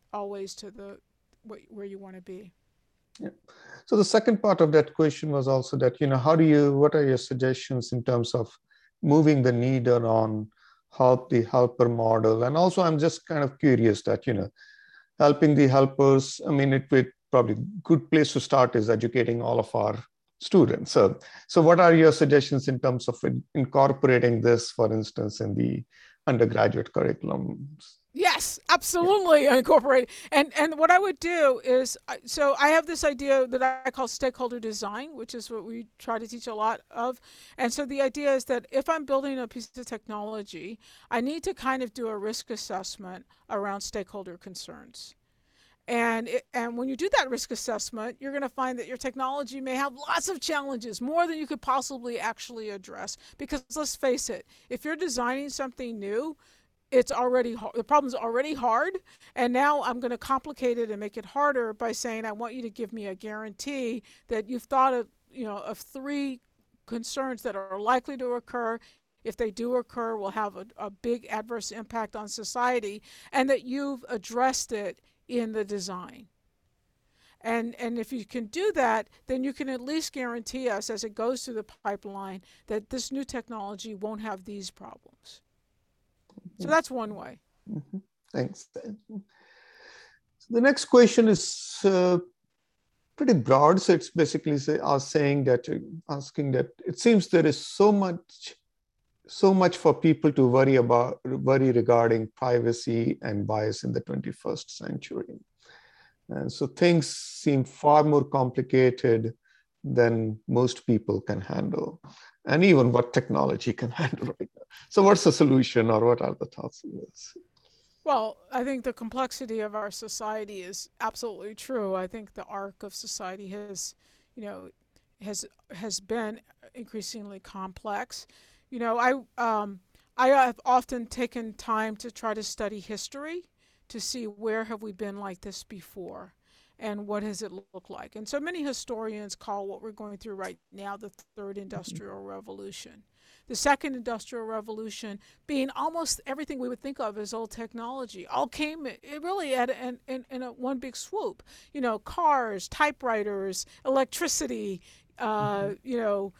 always to the where you want to be. Yeah. So the second part of that question was also that, you know, how do you, what are your suggestions in terms of moving the needle on help the helper model? And also, I'm just kind of curious that, you know, helping the helpers, I mean, it would probably good place to start is educating all of our students. So, so what are your suggestions in terms of incorporating this, for instance, in the undergraduate curriculums? Yes, Yeah. absolutely incorporate. And and what I would do is, so I have this idea that I call stakeholder design, which is what we try to teach a lot of. And so the idea is that if I'm building a piece of technology, I need to kind of do a risk assessment around stakeholder concerns. And it, and when you do that risk assessment, you're going to find that your technology may have lots of challenges, more than you could possibly actually address. Because let's face it, if you're designing something new, it's already the problem's already hard, and now I'm going to complicate it and make it harder by saying I want you to give me a guarantee that you've thought of, you know, of three concerns that are likely to occur. If they do occur, will have a, a big adverse impact on society, and that you've addressed it in the design. And and if you can do that, then you can at least guarantee us as it goes through the pipeline that this new technology won't have these problems. So that's one way. Mhm. Thanks. So the next question is uh, pretty broad. So it's basically say, uh, saying that, uh, asking that it seems there is so much, so much for people to worry about, worry regarding privacy and bias in the twenty-first century. And so things seem far more complicated than most people can handle, and even what technology can handle right now. So what's the solution, or what are the thoughts on this? Well, I think the complexity of our society is absolutely true. I think the arc of society has, you know, has has been increasingly complex. You know, I um, I have often taken time to try to study history to see where have we been like this before and what has it looked like. And so many historians call what we're going through right now the third industrial revolution. The second industrial revolution being almost everything we would think of as old technology all came it really at in, in, in a one big swoop. You know, cars, typewriters, electricity, uh, Mhm. you know,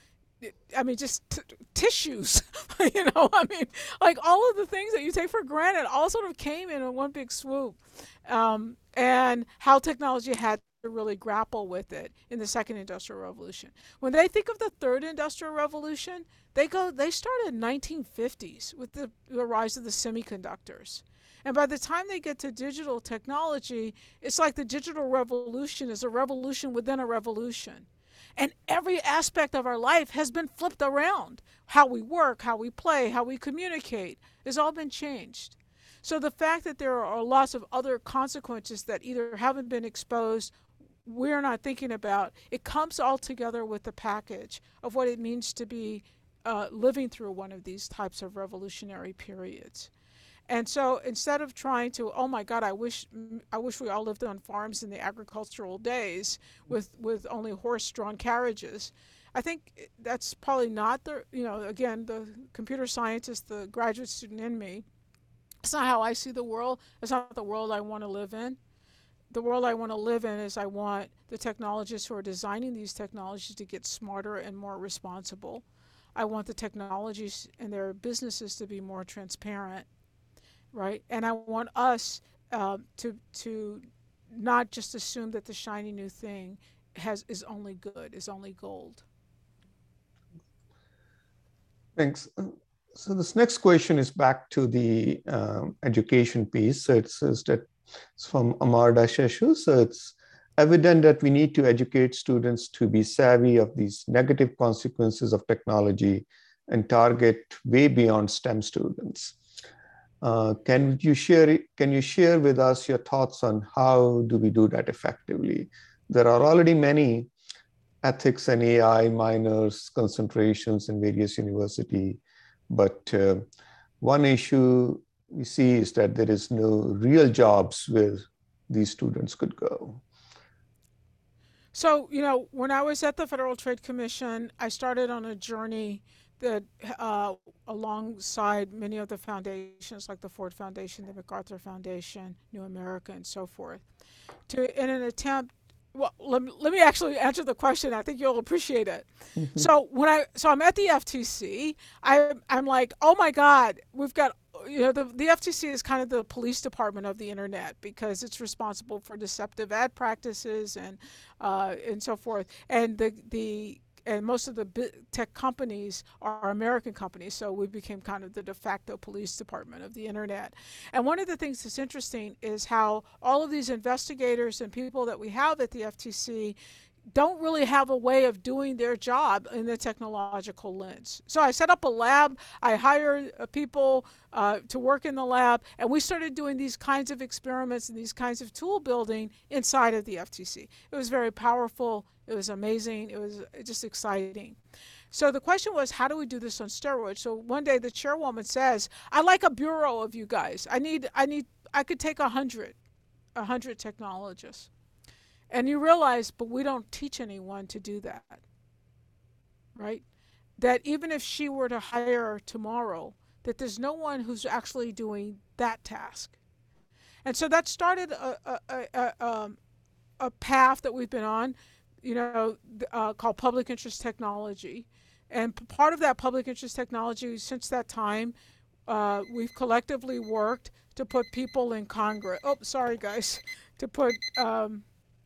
I mean, just t- tissues, you know, I mean, like all of the things that you take for granted all sort of came in a one big swoop. Um, and how technology had to really grapple with it in the second industrial revolution. When they think of the third industrial revolution, they go they started in nineteen fifties with the, the rise of the semiconductors. And by the time they get to digital technology, it's like the digital revolution is a revolution within a revolution. And every aspect of our life has been flipped around. How we work, how we play, how we communicate has all been changed. So the fact that there are lots of other consequences that either haven't been exposed, we're not thinking about, it comes all together with the package of what it means to be uh, living through one of these types of revolutionary periods. And so instead of trying to, oh my God, I wish I wish we all lived on farms in the agricultural days with with only horse-drawn carriages. I think that's probably not the, you know, again, the computer scientist, the graduate student in me. It's not how I see the world. It's not the world I want to live in. The world I want to live in is I want the technologists who are designing these technologies to get smarter and more responsible. I want the technologies and their businesses to be more transparent, right? And I want us uh, to to not just assume that the shiny new thing has is only good, is only gold. Thanks. Uh, So this next question is back to the um, education piece. So it says that it's from Amar Dasheshu. So it's evident that we need to educate students to be savvy of these negative consequences of technology and target way beyond STEM students. Uh, can you share can you share with us your thoughts on how do we do that effectively? There are already many ethics and A I minors concentrations in various universities, but uh, one issue we see is that there is no real jobs where these students could go. So, you know, when I was at the Federal Trade Commission, I started on a journey that uh, alongside many of the foundations like the Ford Foundation, the MacArthur Foundation, New America, and so forth, to in an attempt. Well, let me, let me actually answer the question. I think you'll appreciate it. Mhm. So when I so I'm at the F T C, I I'm like, oh my God, we've got you know the the F T C is kind of the police department of the internet because it's responsible for deceptive ad practices and uh, and so forth. And the the and most of the tech companies are American companies, so we became kind of the de facto police department of the internet. And one of the things that's interesting is how all of these investigators and people that we have at the F T C don't really have a way of doing their job in the technological lens. So I set up a lab, I hired uh, people uh, to work in the lab, and we started doing these kinds of experiments and these kinds of tool building inside of the F T C. It was very powerful, it was amazing, it was just exciting. So the question was, how do we do this on steroids? So one day the chairwoman says, I like a bureau of you guys. I need, I need, I could take a hundred, a hundred technologists. And you realize, but we don't teach anyone to do that, right? That even if she were to hire tomorrow, that there's no one who's actually doing that task. And so that started a, a, a, a, um, a path that we've been on, you know, uh, called public interest technology. And part of that public interest technology, since that time, uh, we've collectively worked to put people in Congress. Oh, sorry, guys, to put um,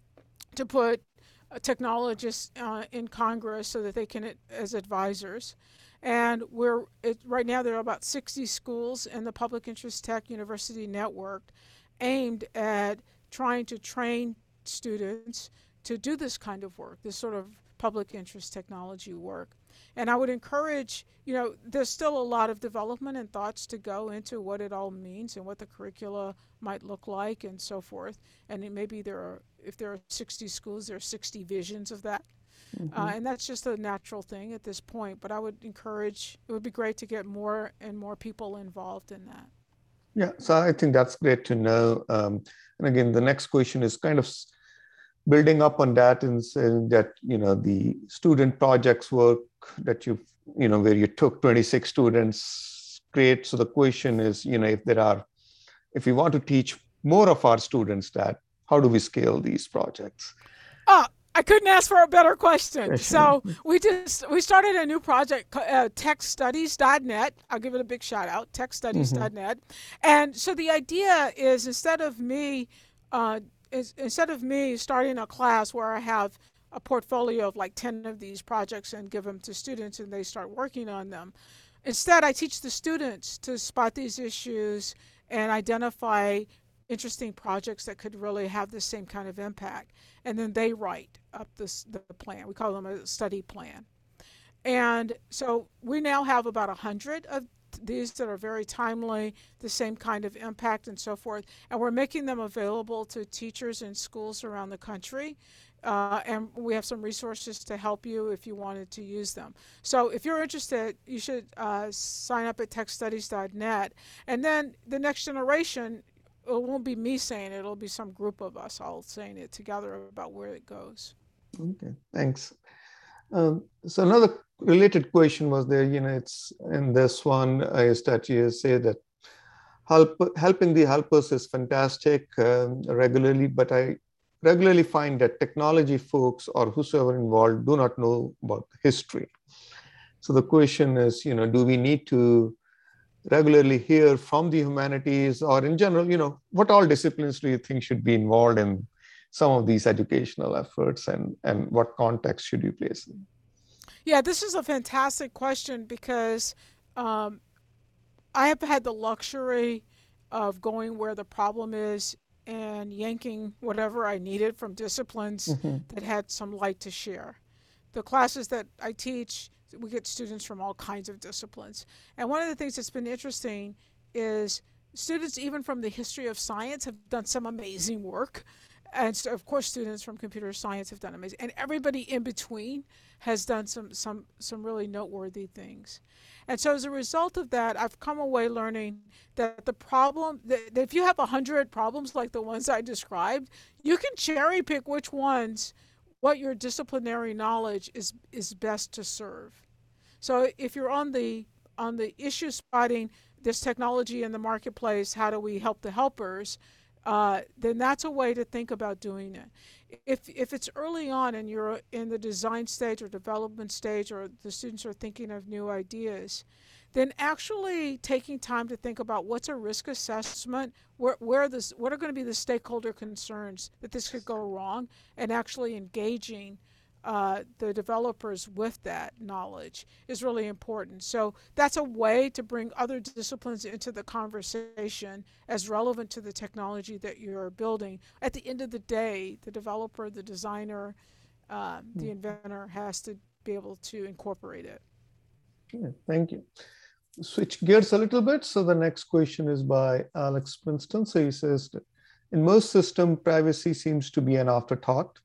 to put uh, technologists uh, in Congress so that they can as advisors. And we're it, right now there are about sixty schools in the Public Interest Tech University Network aimed at trying to train students to do this kind of work, this sort of public interest technology work. And I would encourage, you know, there's still a lot of development and thoughts to go into what it all means and what the curricula might look like and so forth. And it, maybe there are, if there are sixty schools, there are sixty visions of that. Uh, Mhm. and that's just a natural thing at this point. But I would encourage, it would be great to get more and more people involved in that. Yeah, so I think that's great to know. Um, and again, the next question is kind of building up on that and saying that, you know, the student projects work that you, you know, where you took twenty-six students, great. So the question is, you know, if there are, if we want to teach more of our students that, how do we scale these projects? Oh, I couldn't ask for a better question. Question. So we just we started a new project, uh, tech studies dot net. I'll give it a big shout out, tech studies Mhm. dot net. And so the idea is instead of me, uh, is, instead of me starting a class where I have a portfolio of like ten of these projects and give them to students and they start working on them. Instead, I teach the students to spot these issues and identify interesting projects that could really have the same kind of impact. And then they write up this, the plan. We call them a study plan. And so we now have about a hundred of these that are very timely, the same kind of impact and so forth. And we're making them available to teachers in schools around the country. Uh, and we have some resources to help you if you wanted to use them. So if you're interested, you should uh, sign up at tech studies dot net. And then the next generation, it won't be me saying it, it'll be some group of us all saying it together about where it goes. Okay, thanks. Um, so another related question was there, you know, it's in this one uh, is that you say that help helping the helpers is fantastic um, regularly, but I regularly find that technology folks or whosoever involved do not know about history. So the question is, you know, do we need to regularly hear from the humanities or in general, you know, what all disciplines do you think should be involved in some of these educational efforts and, and what context should you place them? Yeah, this is a fantastic question because um, I have had the luxury of going where the problem is and yanking whatever I needed from disciplines Mhm. that had some light to share. The classes that I teach, we get students from all kinds of disciplines. And one of the things that's been interesting is students, even from the history of science, have done some amazing work. And so, of course, students from computer science have done amazing, and everybody in between has done some some some really noteworthy things. And so, as a result of that, I've come away learning that the problem that if you have a hundred problems like the ones I described, you can cherry pick which ones what your disciplinary knowledge is is best to serve. So if you're on the on the issue spotting this technology in the marketplace, how do we help the helpers? Uh, then that's a way to think about doing it. If if it's early on and you're in the design stage or development stage, or the students are thinking of new ideas, then actually taking time to think about what's a risk assessment, where where this what are going to be the stakeholder concerns that this could go wrong, and actually engaging uh, the developers with that knowledge is really important. So that's a way to bring other disciplines into the conversation as relevant to the technology that you're building. At the end of the day, the developer, the designer, uh, the inventor has to be able to incorporate it. Yeah, thank you. Switch gears a little bit. So the next question is by Alex Princeton. So he says, in most systems, privacy seems to be an afterthought.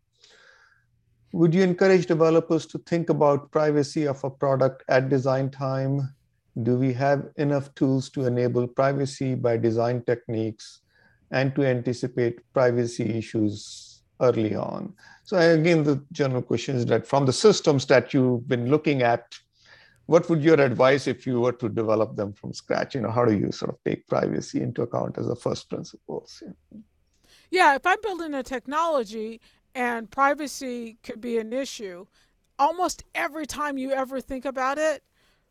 Would you encourage developers to think about privacy of a product at design time? Do we have enough tools to enable privacy by design techniques and to anticipate privacy issues early on? So again, the general question is that from the systems that you've been looking at, what would your advice if you were to develop them from scratch? You know, how do you sort of take privacy into account as a first principles? Yeah. Yeah, if I'm building a technology and privacy could be an issue, almost every time you ever think about it,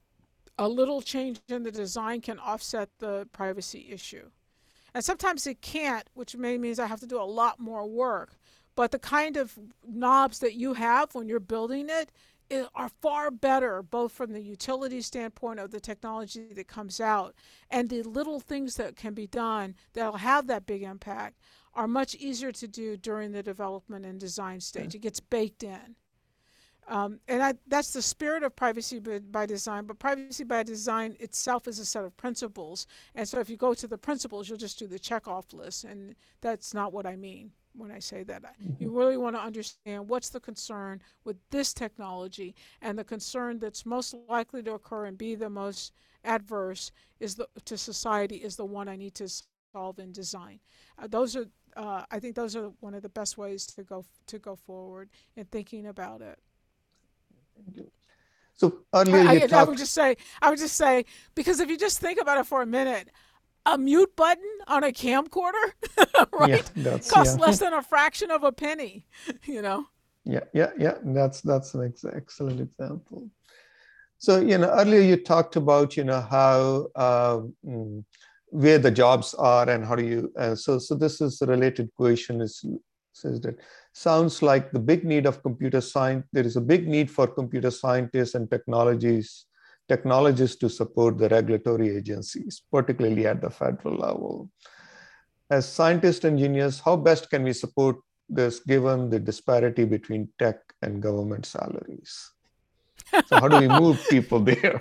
a little change in the design can offset the privacy issue. And sometimes it can't, which may means I have to do a lot more work. But the kind of knobs that you have when you're building it are far better, both from the utility standpoint of the technology that comes out and the little things that can be done that'll have that big impact are much easier to do during the development and design stage. It gets baked in. Um, and I, that's the spirit of privacy by design, but privacy by design itself is a set of principles. And so if you go to the principles, you'll just do the checkoff list. And that's not what I mean when I say that. Mm-hmm. You really want to understand what's the concern with this technology, and the concern that's most likely to occur and be the most adverse is the, to society is the one I need to solve in design. Uh, those are, uh, I think those are one of the best ways to go to go forward in thinking about it. So earlier I, you I, I would talked. just say, I would just say, because if you just think about it for a minute, a mute button on a camcorder, right, Yeah, that's costs yeah. less than a fraction of a penny, you know. Yeah, yeah, yeah. That's that's an ex excellent example. So you know, earlier you talked about you know how uh, mm, where the jobs are and how do you. Uh, so so this is a related question. Is says that sounds like the big need of computer science. There is a big need for computer scientists and technologies technologists to support the regulatory agencies, particularly at the federal level. As scientists, engineers, how best can we support this given the disparity between tech and government salaries? So how do we move people there?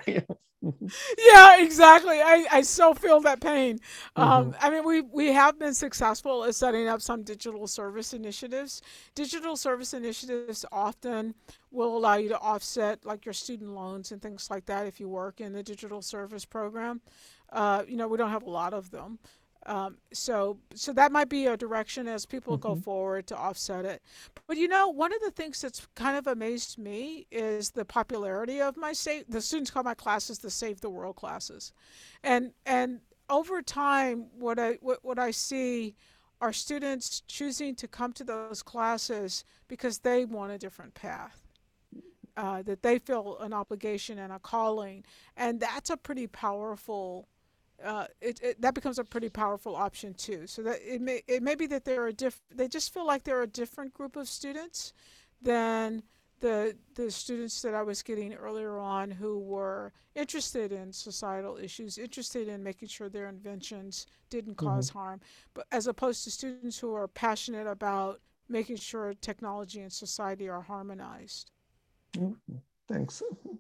Yeah, exactly. I, I so feel that pain. Mm-hmm. Um, I mean, we, we have been successful at setting up some digital service initiatives. Digital service initiatives often will allow you to offset like your student loans and things like that if you work in the digital service program. Uh, you know, we don't have a lot of them. Um, so, so that might be a direction as people go Mm-hmm. forward to offset it. But you know, one of the things that's kind of amazed me is the popularity of my save. The students call my classes the Save the World classes, and and over time, what I what, what I see are students choosing to come to those classes because they want a different path. Uh, that they feel an obligation and a calling, and that's a pretty powerful uh, it, it that becomes a pretty powerful option too. So that it may it may be that they're a diff they just feel like they're a different group of students than the the students that I was getting earlier on who were interested in societal issues, interested in making sure their inventions didn't Mm-hmm. cause harm, but as opposed to students who are passionate about making sure technology and society are harmonized. Mm-hmm. Thanks.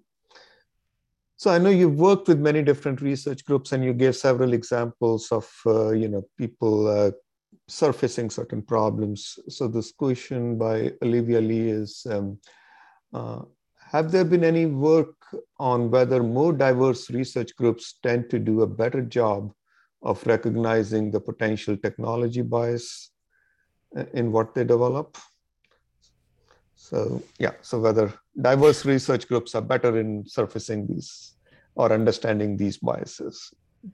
So I know you've worked with many different research groups, and you gave several examples of uh, you know people uh, surfacing certain problems. So this question by Olivia Lee is, um, uh, have there been any work on whether more diverse research groups tend to do a better job of recognizing the potential technology bias uh, in what they develop? So yeah, so whether diverse research groups are better in surfacing these or understanding these biases.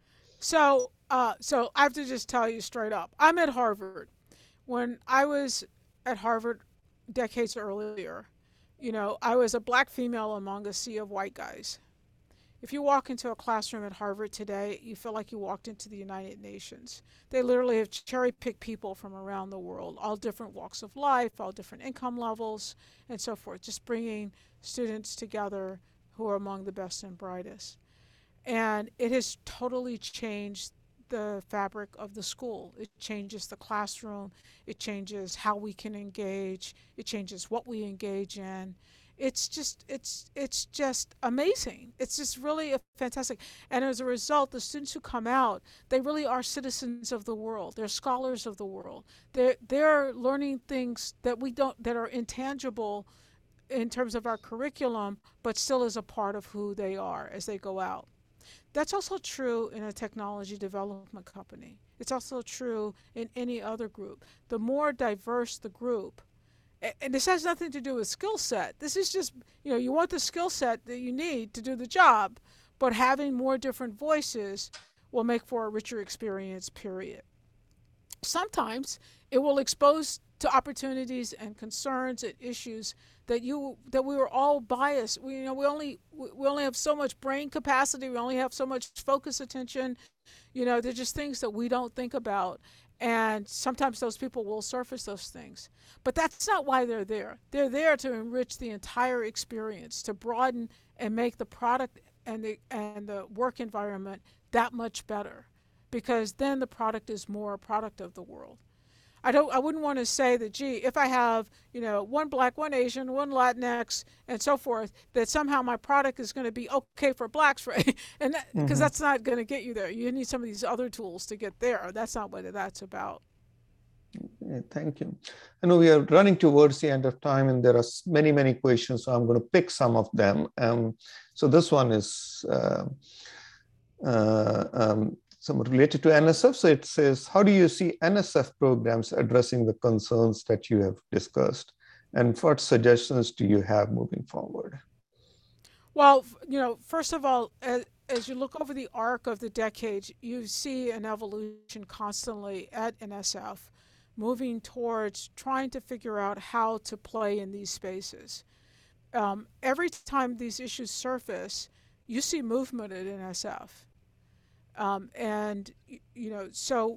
So, uh, so I have to just tell you straight up, I'm at Harvard. When I was at Harvard decades earlier, you know, I was a black female among a sea of white guys. If you walk into a classroom at Harvard today, you feel like you walked into the United Nations. They literally have cherry picked people from around the world, all different walks of life, all different income levels, and so forth, just bringing students together who are among the best and brightest. And it has totally changed the fabric of the school. It changes the classroom, it changes how we can engage, it changes what we engage in. It's just it's it's just amazing. It's just really a fantastic. And as a result, the students who come out, they really are citizens of the world. They're scholars of the world. They're they're learning things that we don't that are intangible in terms of our curriculum, but still is a part of who they are as they go out. That's also true in a technology development company. It's also true in any other group. The more diverse the group, and this has nothing to do with skill set. This is just, you know, you want the skill set that you need to do the job, but having more different voices will make for a richer experience, period. Sometimes it will expose to opportunities and concerns and issues that you that we were all biased. We you know we only we only have so much brain capacity. We only have so much focus attention. You know, they're just things that we don't think about. And sometimes those people will surface those things. But that's not why they're there. They're there to enrich the entire experience, to broaden and make the product and the and the work environment that much better. Because then the product is more a product of the world. I don't I wouldn't want to say that, gee, if I have, you know, one black, one Asian, one Latinx, and so forth, that somehow my product is going to be okay for blacks, right? And because Mm-hmm. that's not going to get you there. You need some of these other tools to get there. That's not what that's about. Yeah, thank you. I know we are running towards the end of time, and there are many, many questions, so I'm going to pick some of them. Um, so this one is uh, uh, um, somewhat related to N S F. So it says, how do you see N S F programs addressing the concerns that you have discussed? And what suggestions do you have moving forward? Well, you know, first of all, as, as you look over the arc of the decades, you see an evolution constantly at N S F, moving towards trying to figure out how to play in these spaces. Um, every time these issues surface, you see movement at N S F. Um, and, you know, so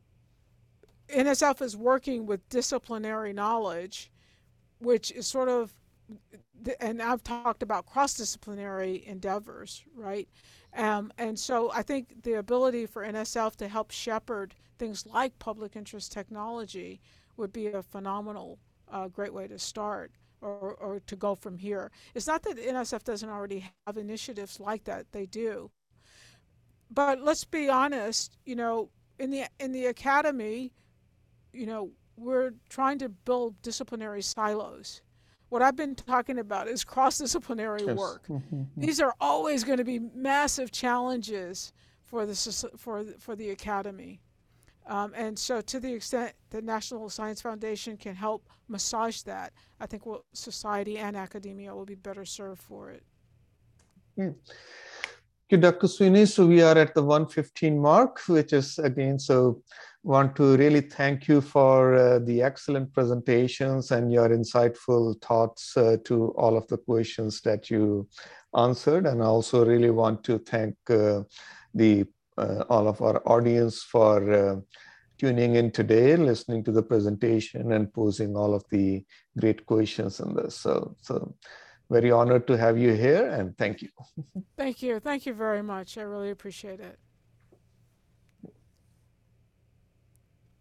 N S F is working with disciplinary knowledge, which is sort of, and I've talked about cross-disciplinary endeavors, right? Um, and so I think the ability for N S F to help shepherd things like public interest technology would be a phenomenal, uh, great way to start. Or, or to go from here. It's not that N S F doesn't already have initiatives like that; they do. But let's be honest. You know, in the in the academy, you know, we're trying to build disciplinary silos. What I've been talking about is cross disciplinary Yes. work. Mm-hmm. These are always going to be massive challenges for the for for the academy. Um, and so, to the extent that National Science Foundation can help massage that, I think we'll, society and academia will be better served for it. Yeah. Thank you, Doctor Sweeney. So we are at the one fifteen mark, which is again, so want to really thank you for uh, the excellent presentations and your insightful thoughts uh, to all of the questions that you answered. And I also really want to thank uh, the uh, all of our audience for uh, tuning in today, listening to the presentation and posing all of the great questions in this. So, so very honored to have you here, and thank you. Thank you. Thank you very much. I really appreciate it.